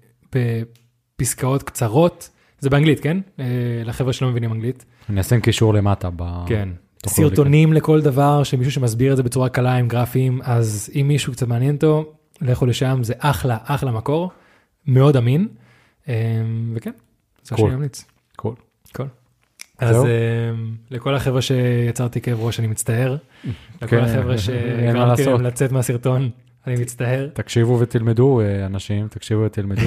בפסקאות קצרות. זה באנגלית, כן? לחבר'ה שלא מבינים אנגלית. אני אשים קישור למטה. כן. סרטונים לכל דבר, שמישהו שמסביר את זה בצורה קלה עם גרפים, אז אם מישהו קצת מעניין אותו, לכו לשם, זה אחלה, אחלה מקור, מאוד אמין, וכן, זה שאני ממליץ. קול. קול. אז לכל החבר'ה שיצרתי כאב ראש, אני מצטער. לכל החבר'ה שגרמתי להם לצאת מהסרטון, אני מצטער. תקשיבו ותלמדו, אנשים, תקשיבו ותלמדו.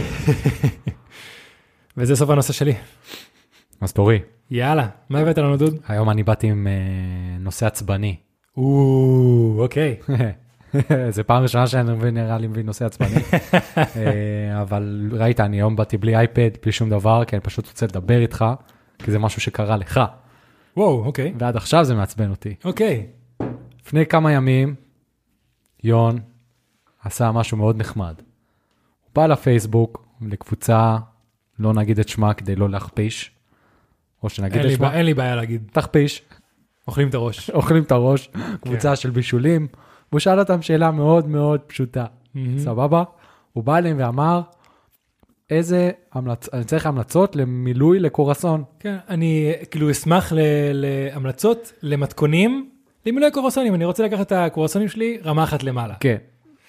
וזה סוף הנושא שלי. אז תורי. יאללה, מה הבאת לנו דוד? היום אני באתי עם נושא עצבני. אוקיי. זה פעם ראשונה שאני נראה לי מבין נושא עצבני. אבל ראית, אני היום באתי בלי אייפד, בלי שום דבר, כי אני פשוט רוצה לדבר איתך, כי זה משהו שקרה לך. וואו, אוקיי. ועד עכשיו זה מעצבן אותי. אוקיי. לפני כמה ימים, יון עשה משהו מאוד נחמד. הוא בא לפייסבוק, לקבוצה, לא נגיד את שמה כדי לא להכפיש, או שנגיד את שמה. אין לי בעיה להגיד. תכפיש. אוכלים את הראש. אוכלים את הראש, קבוצה של בישולים. והוא שאל אותם שאלה מאוד מאוד פשוטה. סבבה? הוא בא אליהם ואמר, אני צריך המלצות למילוי לקורסון. כן, אני כאילו אשמח להמלצות למתכונים, למילוי קורסונים. אני רוצה לקחת את הקורסונים שלי רמה אחת למעלה. כן.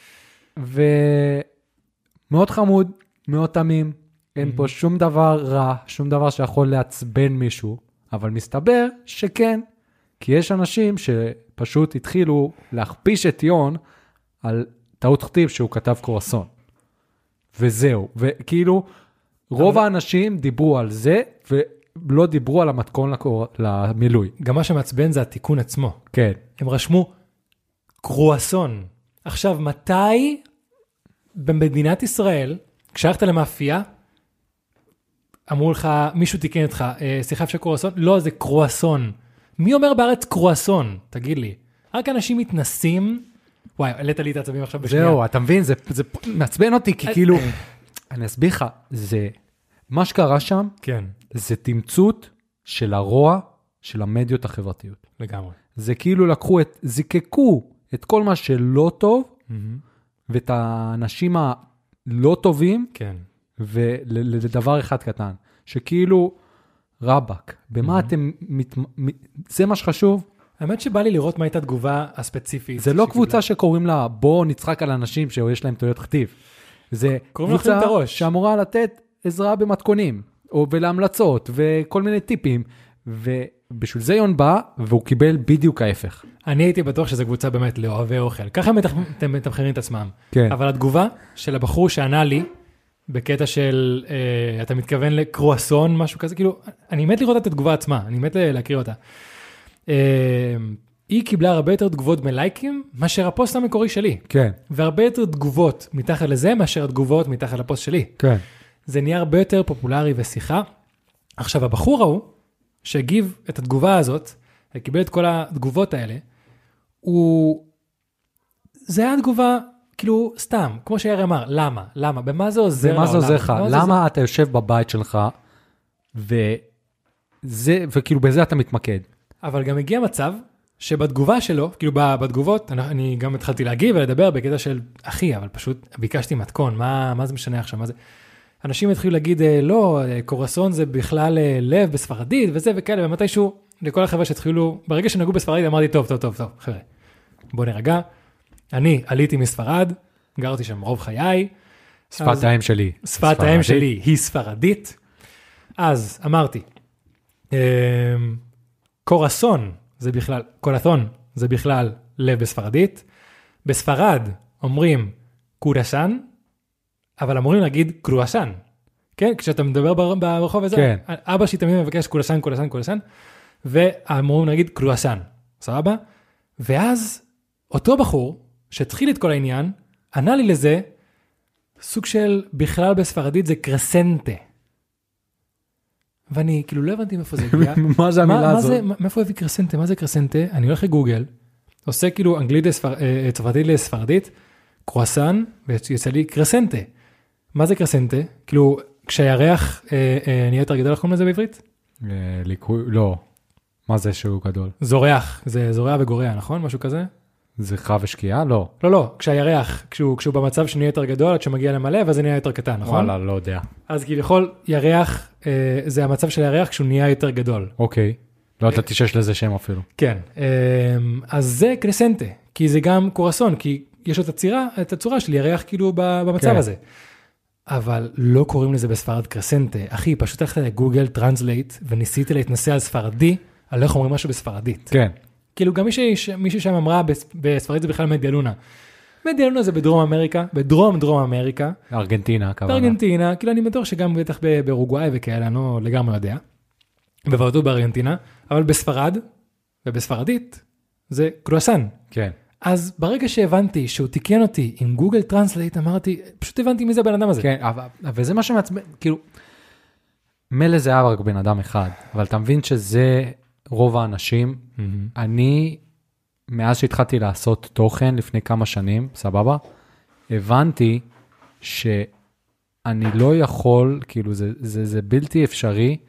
ומאוד חמוד, מאוד תמים, אין פה שום דבר רע, שום דבר שיכול לעצבן מישהו, אבל מסתבר שכן, כי יש אנשים שפשוט התחילו להכפיש את יון על טעות כתיב שהוא כתב קרואסון. וזהו. וכאילו, רוב האנשים דיברו על זה, ולא דיברו על המתכון למילוי. גם מה שמעצבן זה התיקון עצמו. כן. הם רשמו קרואסון. עכשיו, מתי במדינת ישראל, כשהלכת למאפייה, אמרו לך, מישהו תיקן אותך, שיחה אפשר קרואסון? לא, זה קרואסון. מי אומר בארץ קרואסון? תגיד לי. רק אנשים מתנסים, וואי, העלית לי את העצבים עכשיו בשנייה. זהו, אתה מבין, זה מעצבן אותי, כי כאילו, אני אסביר לך, זה, מה שקרה שם, כן. זה תמצות של הרוע של המדיות החברתיות. לגמרי. זה כאילו זיקקו את כל מה שלא טוב, ואת האנשים הלא טובים, כן. ולדבר אחד קטן, שכאילו, רבק, במה אתם, זה מה שחשוב? האמת שבא לי לראות מה הייתה תגובה הספציפית. זה לא קבוצה שקוראים לה, בוא נצחק על אנשים שיש להם טעויות כתיב. זה קבוצה שאמורה לתת עזרה במתכונים, או ולהמלצות, וכל מיני טיפים, ובשביל זה יון בא, והוא קיבל בדיוק ההפך. אני הייתי בטוח שזו קבוצה באמת לאוהבי אוכל. ככה אתם מתמחרים את עצמם. כן. אבל התגובה של הבחור שענה לי, בקטע של, אתה מתכוון לקרואסון, משהו כזה, כאילו, אני מת לראות את התגובה עצמה, אני מת להקריא אותה. היא קיבלה הרבה יותר תגובות מלייקים, מאשר הפוסט המקורי שלי. כן. והרבה יותר תגובות מתחת לזה, מאשר התגובות מתחת לפוסט שלי. כן. זה נהיה הרבה יותר פופולרי ושיחה. עכשיו, הבחור ההוא, שהגיב את התגובה הזאת, וקיבל את כל התגובות האלה, זה היה תגובה, כאילו, סתם, כמו שיאיר אמר, למה? למה? במה זה עוזר לעולם? במה זה עוזר לך? למה אתה יושב בבית שלך, וכאילו בזה אתה מתמקד? אבל גם הגיע מצב, שבתגובה שלו, כאילו בתגובות, אני גם התחלתי להגיב ולדבר בקטע של אחי, אבל פשוט ביקשתי מתכון, מה זה משנה עכשיו? מה זה? אנשים התחילו להגיד, לא, קורסון זה בכלל לב בספרדית וזה וכאלה, ומתישהו, לכל החבר'ה שהתחילו, ברגע שנגעו בספרדית, אמרתי, טוב, חבר'ה, בוא נרגע. אני עליתי מספרד, גרתי שם רוב חיי. שפת האם שלי. שפת האם שלי היא ספרדית. אז אמרתי, קורסון, קורסון זה בכלל לב בספרדית. בספרד אומרים קורסן, אבל אמורים להגיד קרואסן. כן? כשאתה מדבר ברחוב הזה, כן. אבא שלי תמיד מבקש קורסן, ואמורים להגיד קרואסן. סבבה? ואז אותו בחור שהתחיל את כל העניין, ענה לי לזה, סוג של בכלל בספרדית זה קרסנטה. ואני כאילו לא הבנתי מאיפה זה הגיע. מה זה המילה הזאת? מאיפה הביא קרסנטה? מה זה קרסנטה? אני הולך לגוגל, עושה כאילו אנגלית צרפתית לספרדית, קרואסן, ויוצא לי קרסנטה. מה זה קרסנטה? כאילו, כשהירח נהיה יותר גדול, איך קוראים לזה בעברית? לא. מה זה שהוא גדול? זורח. זה זורע וגורע, נכון? משהו כזה? זכרה ושקיעה? לא. לא. כשהירח, כשהוא במצב שנהיה יותר גדול, עד שמגיע למלא, ואז זה נהיה יותר קטן, נכון? וואלה, לא יודע. אז כביכול, ירח, זה המצב של הירח כשהוא נהיה יותר גדול. אוקיי. לא ידעתי שיש לזה שם אפילו. כן. אז זה קרסנטה, כי זה גם קורסון, כי יש לו את הצורה של ירח כאילו במצב הזה. אבל לא קוראים לזה בספרד קרסנטה. אחי, פשוט הלכת לגוגל טרנסלייט, וניסיתי להתנסה על ספרדי, על איך אומרים משהו בספרדית. כן. כאילו גם מישהו שם אמרה, בספרדית זה בכלל מדיה לונה. מדיה לונה זה בדרום אמריקה, בדרום אמריקה. ארגנטינה, כמובן. בארגנטינה, כאילו אני בטוח שגם בטח באורוגוואי וכאלה, אני לא לגמרי יודע. בוודאות בארגנטינה, אבל בספרד, ובספרדית, זה קרואסן. כן. אז ברגע שהבנתי שהוא תיקן אותי עם גוגל טרנסלייט, אמרתי, פשוט הבנתי מי זה הבן אדם הזה. כן, אבל זה מה שמעצבן, כאילו, מלא זה היה רק בן אדם אחד, אבל אתה מבין שזה רוב האנשים. אני, מאז שהתחלתי לעשות תוכן לפני כמה שנים, סבבה, הבנתי שאני לא יכול, כאילו, זה בלתי אפשרי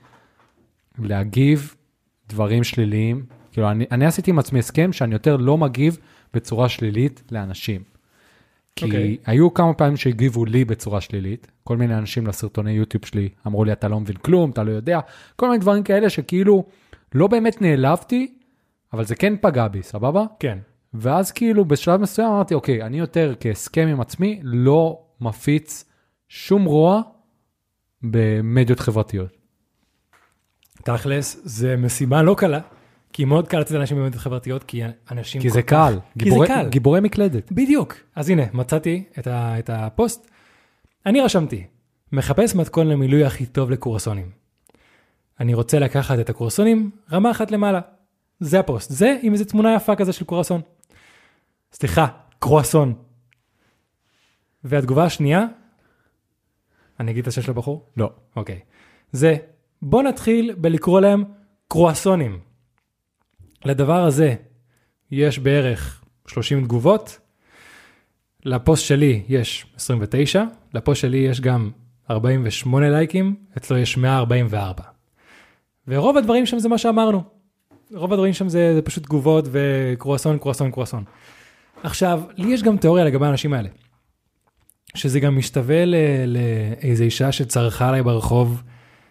להגיב דברים שליליים. כאילו, אני עשיתי עם עצמי הסכם שאני יותר לא מגיב בצורה שלילית לאנשים. כי היו כמה פעמים שהגיבו לי בצורה שלילית, כל מיני אנשים לסרטוני יוטיוב שלי, אמרו לי, אתה לא מבין כלום, אתה לא יודע, כל מיני דברים כאלה שכאילו, לא באמת נעלבתי, אבל זה כן פגע בי, סבבה? כן. ואז כאילו, בשלב מסוים אמרתי, אוקיי, אני יותר כהסכם עם עצמי, לא מפיץ שום רוע במדיות חברתיות. תכלס, זה משימה לא קלה, כי מאוד קל לצאת אנשים במדיות חברתיות, כי אנשים... כי זה קל. כי זה קל. גיבורי מקלדת. בדיוק. אז הנה, מצאתי את הפוסט. אני רשמתי, מחפש מתכון למילוי הכי טוב לקורסונים. אני רוצה לקחת את הקורסונים, רמה אחת למעלה. זה הפוסט. זה עם איזו תמונה יפה כזה של קורסון. סליחה, קרואסון. והתגובה השנייה, אני אגיד את השם של הבחור? לא. אוקיי. זה, בוא נתחיל בלקרוא להם קרואסונים. לדבר הזה יש בערך 30 תגובות. לפוסט שלי יש 29, לפוסט שלי יש גם 48 לייקים, אצלו יש 144. ורוב הדברים שם זה מה שאמרנו. רוב הדברים שם זה פשוט תגובות וקרואסון, קרואסון, קרואסון. עכשיו, לי יש גם תיאוריה לגבי האנשים האלה. שזה גם משתווה לאיזו אישה שצרחה עליי ברחוב,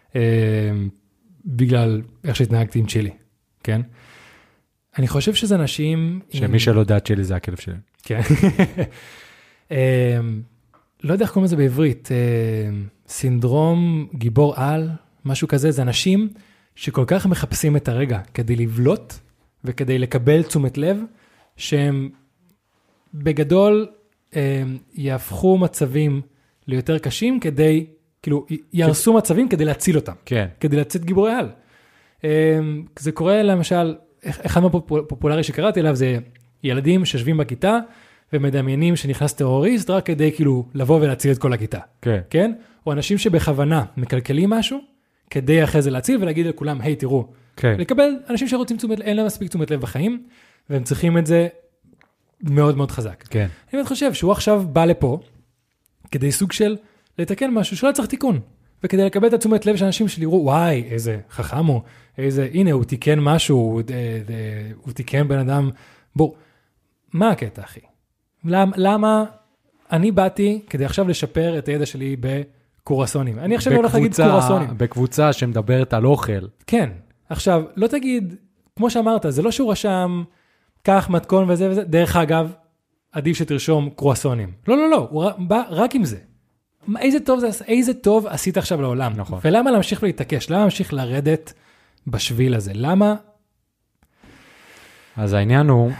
בגלל איך שהתנהגתי עם צ'ילי, כן? אני חושב שזה אנשים... שמי שלא יודע צ'ילי זה הכלב שלהם. כן. לא יודע איך קוראים לזה בעברית, סינדרום גיבור על, משהו כזה, זה אנשים שכל כך מחפשים את הרגע כדי לבלוט וכדי לקבל תשומת לב, שהם בגדול יהפכו מצבים ליותר קשים כדי, כאילו, ירסו מצבים כדי להציל אותם. כן. כדי לצאת גיבורי על. זה קורה למשל, אחד מהפופולרי שקראתי אליו זה ילדים שיושבים בכיתה ומדמיינים שנכנס טרוריסט רק כדי כאילו לבוא ולהציל את כל הכיתה. כן. כן? או אנשים שבכוונה מקלקלים משהו כדי אחרי זה להציל ולהגיד לכולם, היי תראו. כן. לקבל אנשים שרוצים תשומת, אין להם מספיק תשומת לב בחיים והם צריכים את זה מאוד מאוד חזק. כן. אני חושב שהוא עכשיו בא לפה כדי סוג של לתקן משהו שלא צריך תיקון. וכדי לקבל את התשומת לב של אנשים שלירו, וואי, איזה חכם הוא, איזה, הנה, הוא תיקן משהו, הוא תיקן בן אדם. בוא, מה הקטע, אחי? למה אני באתי כדי עכשיו לשפר את הידע שלי בקורסונים? אני עכשיו הולך להגיד קורסונים. בקבוצה שמדברת על אוכל. כן. עכשיו, לא תגיד, כמו שאמרת, זה לא שהוא רשם כך מתכון וזה וזה, דרך אגב, עדיף שתרשום קרואסונים. לא, לא, לא, הוא בא רק עם זה. איזה טוב עשית עכשיו לעולם. נכון. ולמה להמשיך ולהתעקש? למה להמשיך לרדת בשביל הזה? למה? אז העניין הוא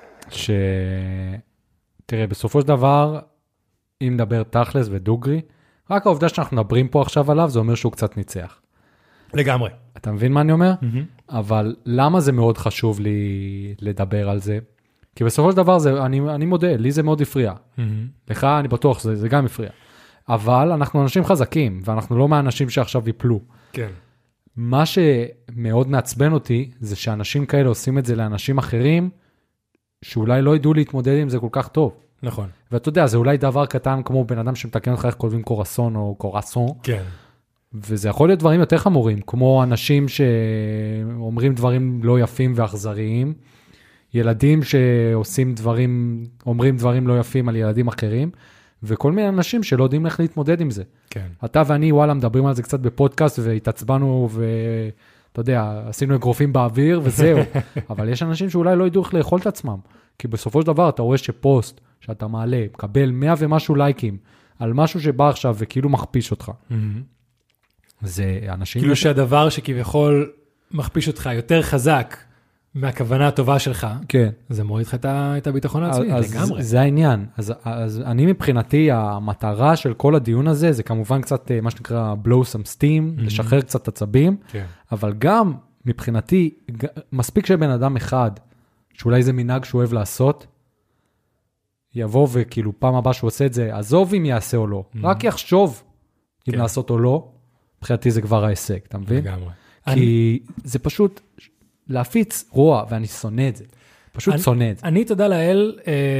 תראה, בסופו של דבר, אם נדבר תכלס ודוגרי, רק העובדה שאנחנו מדברים פה עכשיו עליו, זה אומר שהוא קצת ניצח. לגמרי. אתה מבין מה אני אומר? אבל למה זה מאוד חשוב לי לדבר על זה? כי בסופו של דבר, אני מודה, לי זה מאוד הפריע. לך, אני בטוח, זה גם הפריע. אבל אנחנו אנשים חזקים, ואנחנו לא מהאנשים שעכשיו יפלו. כן. מה שמאוד מעצבן אותי, זה שאנשים כאלה עושים את זה לאנשים אחרים, שאולי לא ידעו להתמודד עם זה כל כך טוב. נכון. ואתה יודע, זה אולי דבר קטן, כמו בן אדם שמתקן אותך איך כותבים קורסון או קורסון. כן. וזה יכול להיות דברים יותר חמורים, כמו אנשים שאומרים דברים לא יפים ואכזריים, ילדים שעושים דברים, אומרים דברים לא יפים על ילדים אחרים, וכל מיני אנשים שלא יודעים איך להתמודד עם זה. כן. אתה ואני, וואלה, מדברים על זה קצת בפודקאסט, והתעצבנו, ואתה יודע, עשינו אגרופים באוויר, וזהו. אבל יש אנשים שאולי לא ידעו איך לאכול את עצמם. כי בסופו של דבר, אתה רואה שפוסט שאתה מעלה, מקבל 100 ומשהו לייקים, על משהו שבא עכשיו וכאילו מכפיש אותך. זה אנשים... כאילו שהדבר שכביכול מכפיש אותך יותר חזק מהכוונה הטובה שלך, כן. זה מוריד לך את הביטחון העצמי, לגמרי. זה העניין. אז אני מבחינתי, המטרה של כל הדיון הזה, זה כמובן קצת מה שנקרא blow some steam, לשחרר קצת עצבים, אבל גם מבחינתי, מספיק שבן אדם אחד, שאולי זה מנהג שהוא אוהב לעשות, יבוא וכאילו פעם הבאה שהוא עושה את זה, עזוב אם יעשה או לא, רק יחשוב אם לעשות או לא, מבחינתי זה כבר ההישג, אתה מבין? לגמרי. כי זה פשוט להפיץ רוע, ואני שונא את זה. פשוט שונא את זה. אני תודה לאל,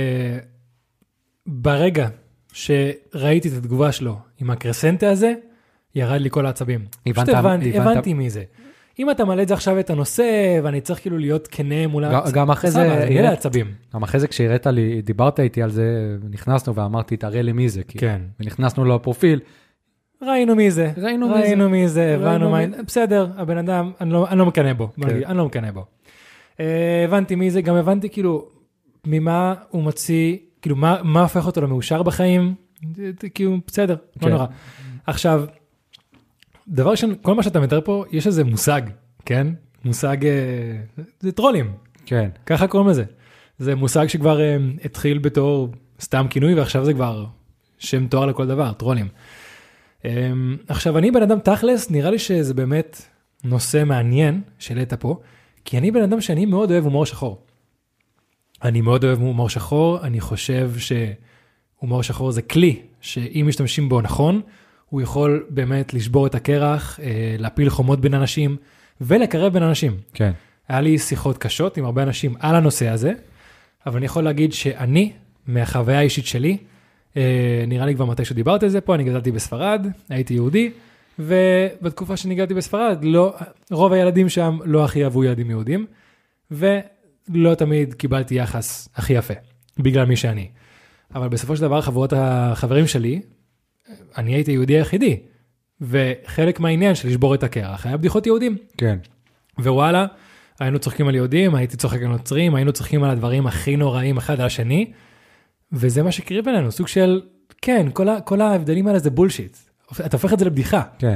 ברגע שראיתי את התגובה שלו עם הקרסנטה הזה, ירד לי כל העצבים. פשוט הבנתי מי זה. אם אתה מעלה את זה עכשיו את הנושא, ואני צריך כאילו להיות כנה מול העצבים. גם אחרי זה, יהיה לעצבים. גם אחרי זה כשהראית לי, דיברת איתי על זה, נכנסנו ואמרתי, תראה לי מי זה. כן. ונכנסנו לו לפרופיל, ראינו מי זה, הבנו מה, בסדר, הבן אדם, אני לא מקנה בו, אני לא מקנה בו. הבנתי מי זה, גם הבנתי כאילו, ממה הוא מציא, כאילו, מה הופך אותו למאושר בחיים, כאילו, בסדר, לא נורא. עכשיו, דבר ראשון, כל מה שאתה מתאר פה, יש איזה מושג, כן? מושג, זה טרולים, כן. ככה קוראים לזה. זה מושג שכבר התחיל בתור סתם כינוי, ועכשיו זה כבר שם תואר לכל דבר, טרולים. עכשיו, אני בן אדם תכלס, נראה לי שזה באמת נושא מעניין שהעלית פה, כי אני בן אדם שאני מאוד אוהב הומור שחור. אני מאוד אוהב הומור שחור, אני חושב שהומור שחור זה כלי, שאם משתמשים בו נכון, הוא יכול באמת לשבור את הקרח, להפיל חומות בין אנשים, ולקרב בין אנשים. כן. היה לי שיחות קשות עם הרבה אנשים על הנושא הזה, אבל אני יכול להגיד שאני, מהחוויה האישית שלי, נראה לי כבר מתי שדיברתי על זה פה, אני גדלתי בספרד, הייתי יהודי, ובתקופה שאני גדלתי בספרד, רוב הילדים שם לא הכי אהבו ילדים יהודים, ולא תמיד קיבלתי יחס הכי יפה, בגלל מי שאני. אבל בסופו של דבר, חבורת החברים שלי, אני הייתי יהודי היחידי, וחלק מהעניין של לשבור את הקרח, היה בדיחות יהודים. כן. ווואלה, היינו צוחקים על יהודים, הייתי צוחק על נוצרים, היינו צוחקים על הדברים הכי נוראים אחד על השני, וזה מה שקריב בינינו, סוג של, כן, כל ההבדלים האלה זה בולשיט. אתה הופך את זה לבדיחה. כן.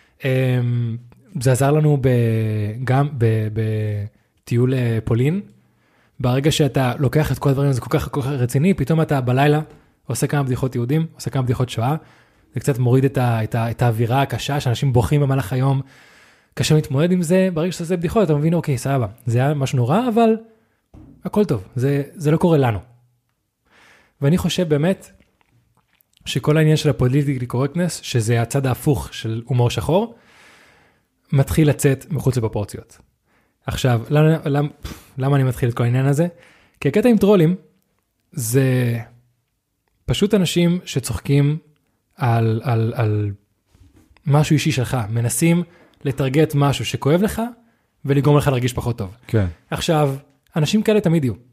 זה עזר לנו גם בטיול פולין, ברגע שאתה לוקח את כל הדברים, זה כל כך רציני, פתאום אתה בלילה עושה כמה בדיחות יהודים, עושה כמה בדיחות שואה, זה קצת מוריד את האווירה הקשה, שאנשים בוכים במהלך היום, קשה להתמודד עם זה, ברגע שאתה עושה בדיחות, אתה מבין, אוקיי, סבבה, זה היה משהו נורא, אבל הכל טוב, זה לא קורה לנו. ואני חושב באמת, שכל העניין של הפוליטיקלי קורקטנס, שזה הצד ההפוך של הומור שחור, מתחיל לצאת מחוץ לפרופורציות. עכשיו, למה אני מתחיל את כל העניין הזה? כי הקטע עם טרולים, זה פשוט אנשים שצוחקים על משהו אישי שלך, מנסים לטרגט משהו שכואב לך, ולגרום לך להרגיש פחות טוב. כן. עכשיו, אנשים כאלה תמיד יהיו.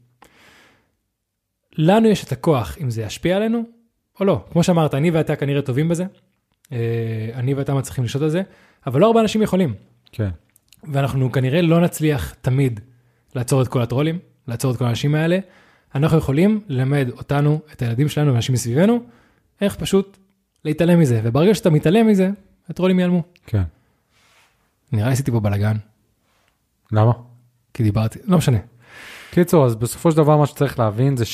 לנו יש את הכוח, אם זה ישפיע עלינו, או לא. כמו שאמרת, אני ואתה כנראה טובים בזה, אני ואתה מצליחים לשתות על זה, אבל לא הרבה אנשים יכולים. כן. ואנחנו כנראה לא נצליח תמיד לעצור את כל הטרולים, לעצור את כל האנשים האלה. אנחנו יכולים ללמד אותנו, את הילדים שלנו ואנשים מסביבנו, איך פשוט להתעלם מזה. וברגע שאתה מתעלם מזה, הטרולים ייעלמו. כן. נראה לי עשיתי פה בלגן. למה? כי דיברתי, לא משנה. קיצור, אז בסופו של דבר מה שצריך להבין זה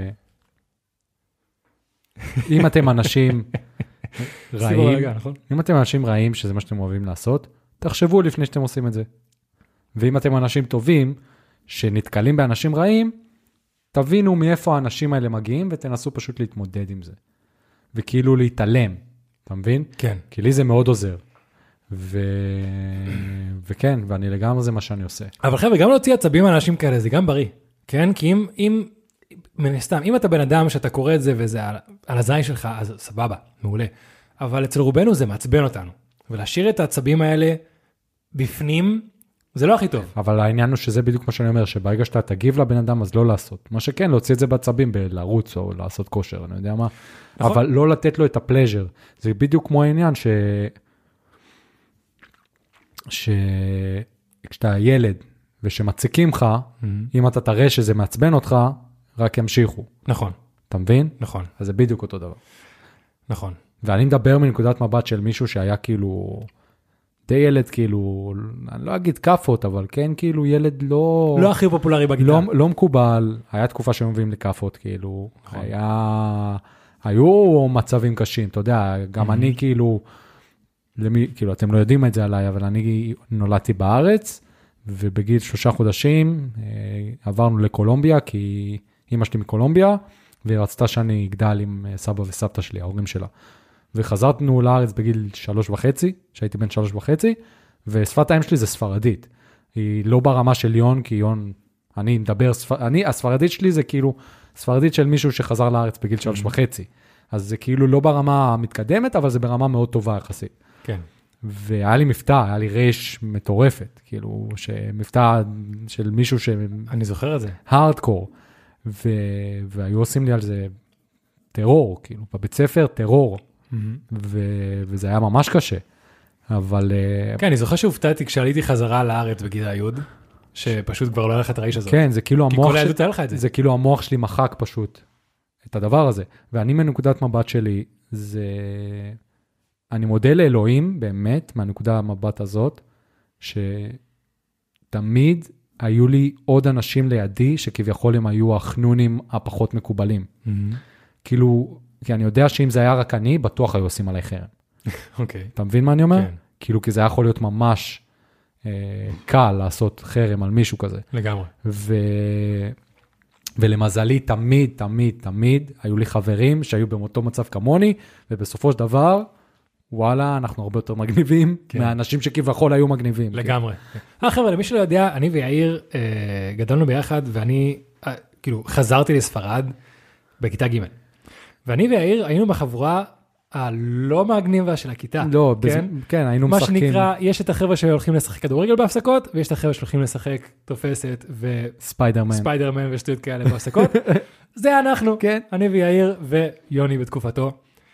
אם אתם אנשים רעים, אם אתם אנשים רעים, שזה מה שאתם אוהבים לעשות, תחשבו לפני שאתם עושים את זה. ואם אתם אנשים טובים, שנתקלים באנשים רעים, תבינו מאיפה האנשים האלה מגיעים, ותנסו פשוט להתמודד עם זה. וכאילו להתעלם, אתה מבין? כן. כי לי זה מאוד עוזר. וכן, ואני לגמרי זה מה שאני עושה. אבל חבר'ה, גם להוציא עצבים על אנשים כאלה, זה גם בריא. כן? כי אם אתה בן אדם שאתה קורא את זה, וזה על הזין שלך, אז סבבה, מעולה. אבל אצל רובנו זה מעצבן אותנו. ולהשאיר את העצבים האלה בפנים, זה לא הכי טוב. אבל העניין הוא שזה בדיוק מה שאני אומר, שברגע שאתה תגיב לבן אדם, אז לא לעשות. מה שכן, להוציא את זה בעצבים, בלרוץ או לעשות כושר, אני יודע מה. נכון. אבל לא לתת לו את הפלז'ר. זה בדיוק כמו העניין כשאתה ילד, ושמציקים לך, אם אתה תראה שזה מעצבן אותך, רק ימשיכו. נכון. אתה מבין? נכון. אז זה בדיוק אותו דבר. נכון. ואני מדבר מנקודת מבט של מישהו שהיה כאילו, די ילד כאילו, אני לא אגיד קפות, אבל כן כאילו ילד לא הכי פופולרי בגיטה. לא מקובל, היה תקופה שהם מביאים לקפות כאילו, היו מצבים קשים, אתה יודע, גם אני כאילו, אתם לא יודעים את זה עליי, אבל אני נולדתי בארץ, ובגיל 3 חודשים עברנו לקולומביה, כי אמא שלי מקולומביה, והיא רצתה שאני אגדל עם סבא וסבתא שלי, ההורים שלה. וחזרנו לארץ בגיל 3.5, שהייתי בן 3.5, ושפת האם שלי זה ספרדית. היא לא ברמה של יון, כי יון, אני מדבר, הספרדית שלי זה כאילו, ספרדית של מישהו שחזר לארץ בגיל 3.5. אז זה כאילו לא ברמה מתקדמת, אבל זה ברמה מאוד טובה יחסית. כן. והיה לי מבטא, היה לי רש מטורפת, כאילו, מבטא של מישהו ש... אני זוכר את זה. הארדקור. והיו עושים לי על זה טרור, כאילו, בבית ספר טרור. וזה היה ממש קשה. אבל... כן, אני זוכר שהופתעתי כשעליתי חזרה לארץ בגיל י' שפשוט כבר לא היה לך את האיש הזאת. כן, זה כאילו המוח... כי כל הילדות היה לך את זה. זה כאילו המוח שלי מחק פשוט את הדבר הזה. ואני מנקודת מבט שלי, זה... אני מודה לאלוהים, באמת, מהנקודה המבט הזאת, תמיד היו לי עוד אנשים לידי, שכביכול הם היו החנונים הפחות מקובלים. כאילו, כי אני יודע שאם זה היה רק אני, בטוח היו עושים עליי חרם. אוקיי. אתה מבין מה אני אומר? כן. כאילו, כי זה היה יכול להיות ממש קל לעשות חרם על מישהו כזה. לגמרי. ולמזלי, תמיד היו לי חברים שהיו באותו מצב כמוני, ובסופו של דבר, וואלה, אנחנו הרבה יותר מגניבים, מהאנשים שכביכול היו מגניבים. לגמרי. חבר'ה, למי שלא יודע, אני ויאיר גדלנו ביחד, ואני כאילו חזרתי לספרד בכיתה ג'. ואני ויאיר היינו בחבורה הלא מגניבה של הכיתה. לא, כן, היינו משחקים. מה שנקרא, יש את החבר'ה שהולכים לשחק כדורגל בהפסקות, ויש את החבר'ה שהולכים לשחק תופסת ספיידרמן ושטויות כאלה בהפסקות. זה אנחנו, אני ויאיר ויוני בתקופתו.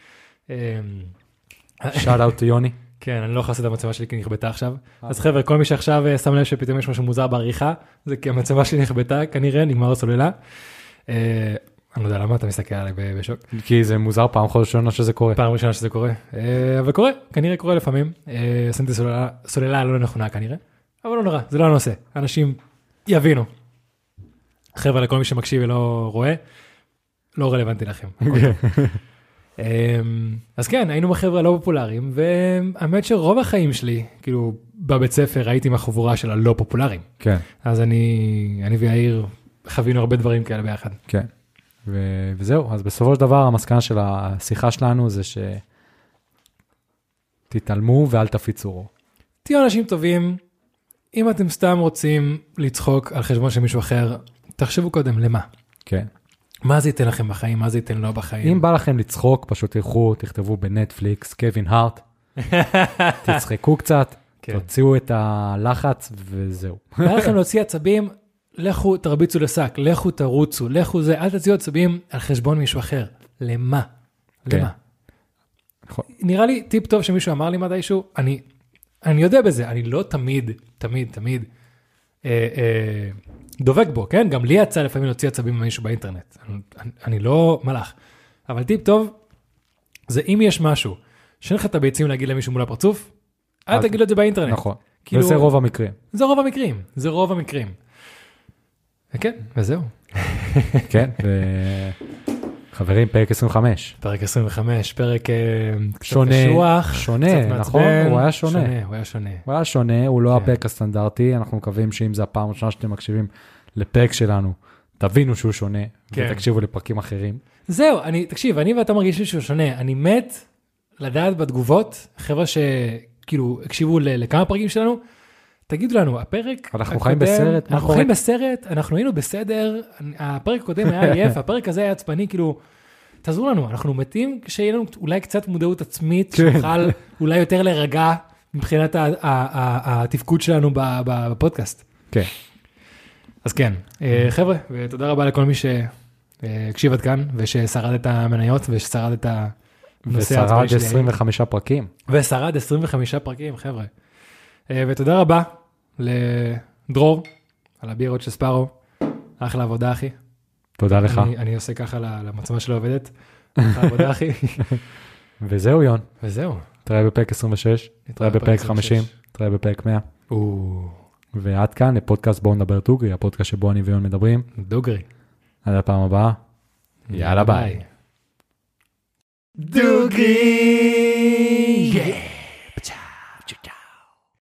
שאט אאוט יוני. כן, אני לא יכול לעשות את המצבה שלי כי נכבטה עכשיו. אז חבר'ה, כל מי שעכשיו שם לב שפתאום יש משהו מוזר בעריכה, זה כי המצבה שלי נכבטה, כנראה נגמר הסוללה. אני לא יודע למה אתה מסתכל עליי בשוק. כי זה מוזר פעם ראשונה שזה קורה. פעם ראשונה שזה קורה. אבל קורה, כנראה קורה לפעמים. שמתי סוללה לא נכונה כנראה, אבל לא נורא, זה לא הנושא. אנשים יבינו. חבר'ה, לכל מי שמקשיב ולא רואה, לא רלוונטי לכם. אז כן, היינו בחברה לא פופולריים, והאמת שרוב החיים שלי, כאילו בבית ספר הייתי מהחבורה של הלא פופולריים. כן. אז אני ויאיר חווינו הרבה דברים כאלה ביחד. כן. וזהו, אז בסופו של דבר המסקנה של השיחה שלנו זה תתעלמו ואל תפיצו. תהיו אנשים טובים, אם אתם סתם רוצים לצחוק על חשבון של מישהו אחר, תחשבו קודם למה. כן. מה זה ייתן לכם בחיים, מה זה ייתן לו בחיים. אם בא לכם לצחוק, פשוט תלכו, תכתבו בנטפליקס, קווין הארט, תצחקו קצת, תוציאו את הלחץ וזהו. בא לכם להוציא עצבים, לכו תרביצו לשק, לכו תרוצו, לכו זה, אל תציעו עצבים על חשבון מישהו אחר. למה? למה? נראה לי טיפ טוב שמישהו אמר לי מתישהו, אני יודע בזה, אני לא תמיד דובק בו, כן? גם לי יצא לפעמים להוציא עצבים ממישהו באינטרנט. אני לא מלאך. אבל טיפ טוב, זה אם יש משהו, שאין לך את הביצים להגיד למישהו מול הפרצוף, אל תגיד לו את זה באינטרנט. נכון. וזה רוב המקרים. זה רוב המקרים. וכן, וזהו. כן, חברים, פרק 25. פרק 25, פרק שונה, נכון? הוא היה שונה. הוא לא הפרק הסטנדרטי, אנחנו מקווים שאם זה הפעם הראשונה שאתם מקשיבים לפרק שלנו, תבינו שהוא שונה, ותקשיבו לפרקים אחרים. זהו, תקשיב, אני ואתה מרגישים שהוא שונה, אני מת לדעת בתגובות, חבר'ה שכאילו הקשיבו לכמה פרקים שלנו, תגידו לנו, הפרק אנחנו חיים בסרט, אנחנו חיים בסרט, אנחנו היינו בסדר, הפרק הקודם היה עייף, הפרק הזה היה עצבני, כאילו, תעזרו לנו, אנחנו מתים כשיהיה לנו אולי קצת מודעות עצמית, שנוכל אולי יותר להירגע מבחינת התפקוד שלנו בפודקאסט. כן. אז כן, חבר'ה, ותודה רבה לכל מי שהקשיב עד כאן, וששרד את המניות, וששרד את הנושא העצבני שלי. ושרד 25 פרקים. ושרד 25 פרקים, חבר'ה. ותודה רבה לדרור, על הבירות של ספארו. אחלה עבודה, אחי. תודה לך. אני עושה ככה למצלמה שלא עובדת. אחלה עבודה, אחי. וזהו, יון. וזהו. נתראה בפרק 26, נתראה בפרק 50, נתראה בפרק 100. ועד כאן לפודקאסט בואו נדבר דוגרי, הפודקאסט שבו אני ויון מדברים. דוגרי. עד הפעם הבאה. יאללה ביי. דוגרי.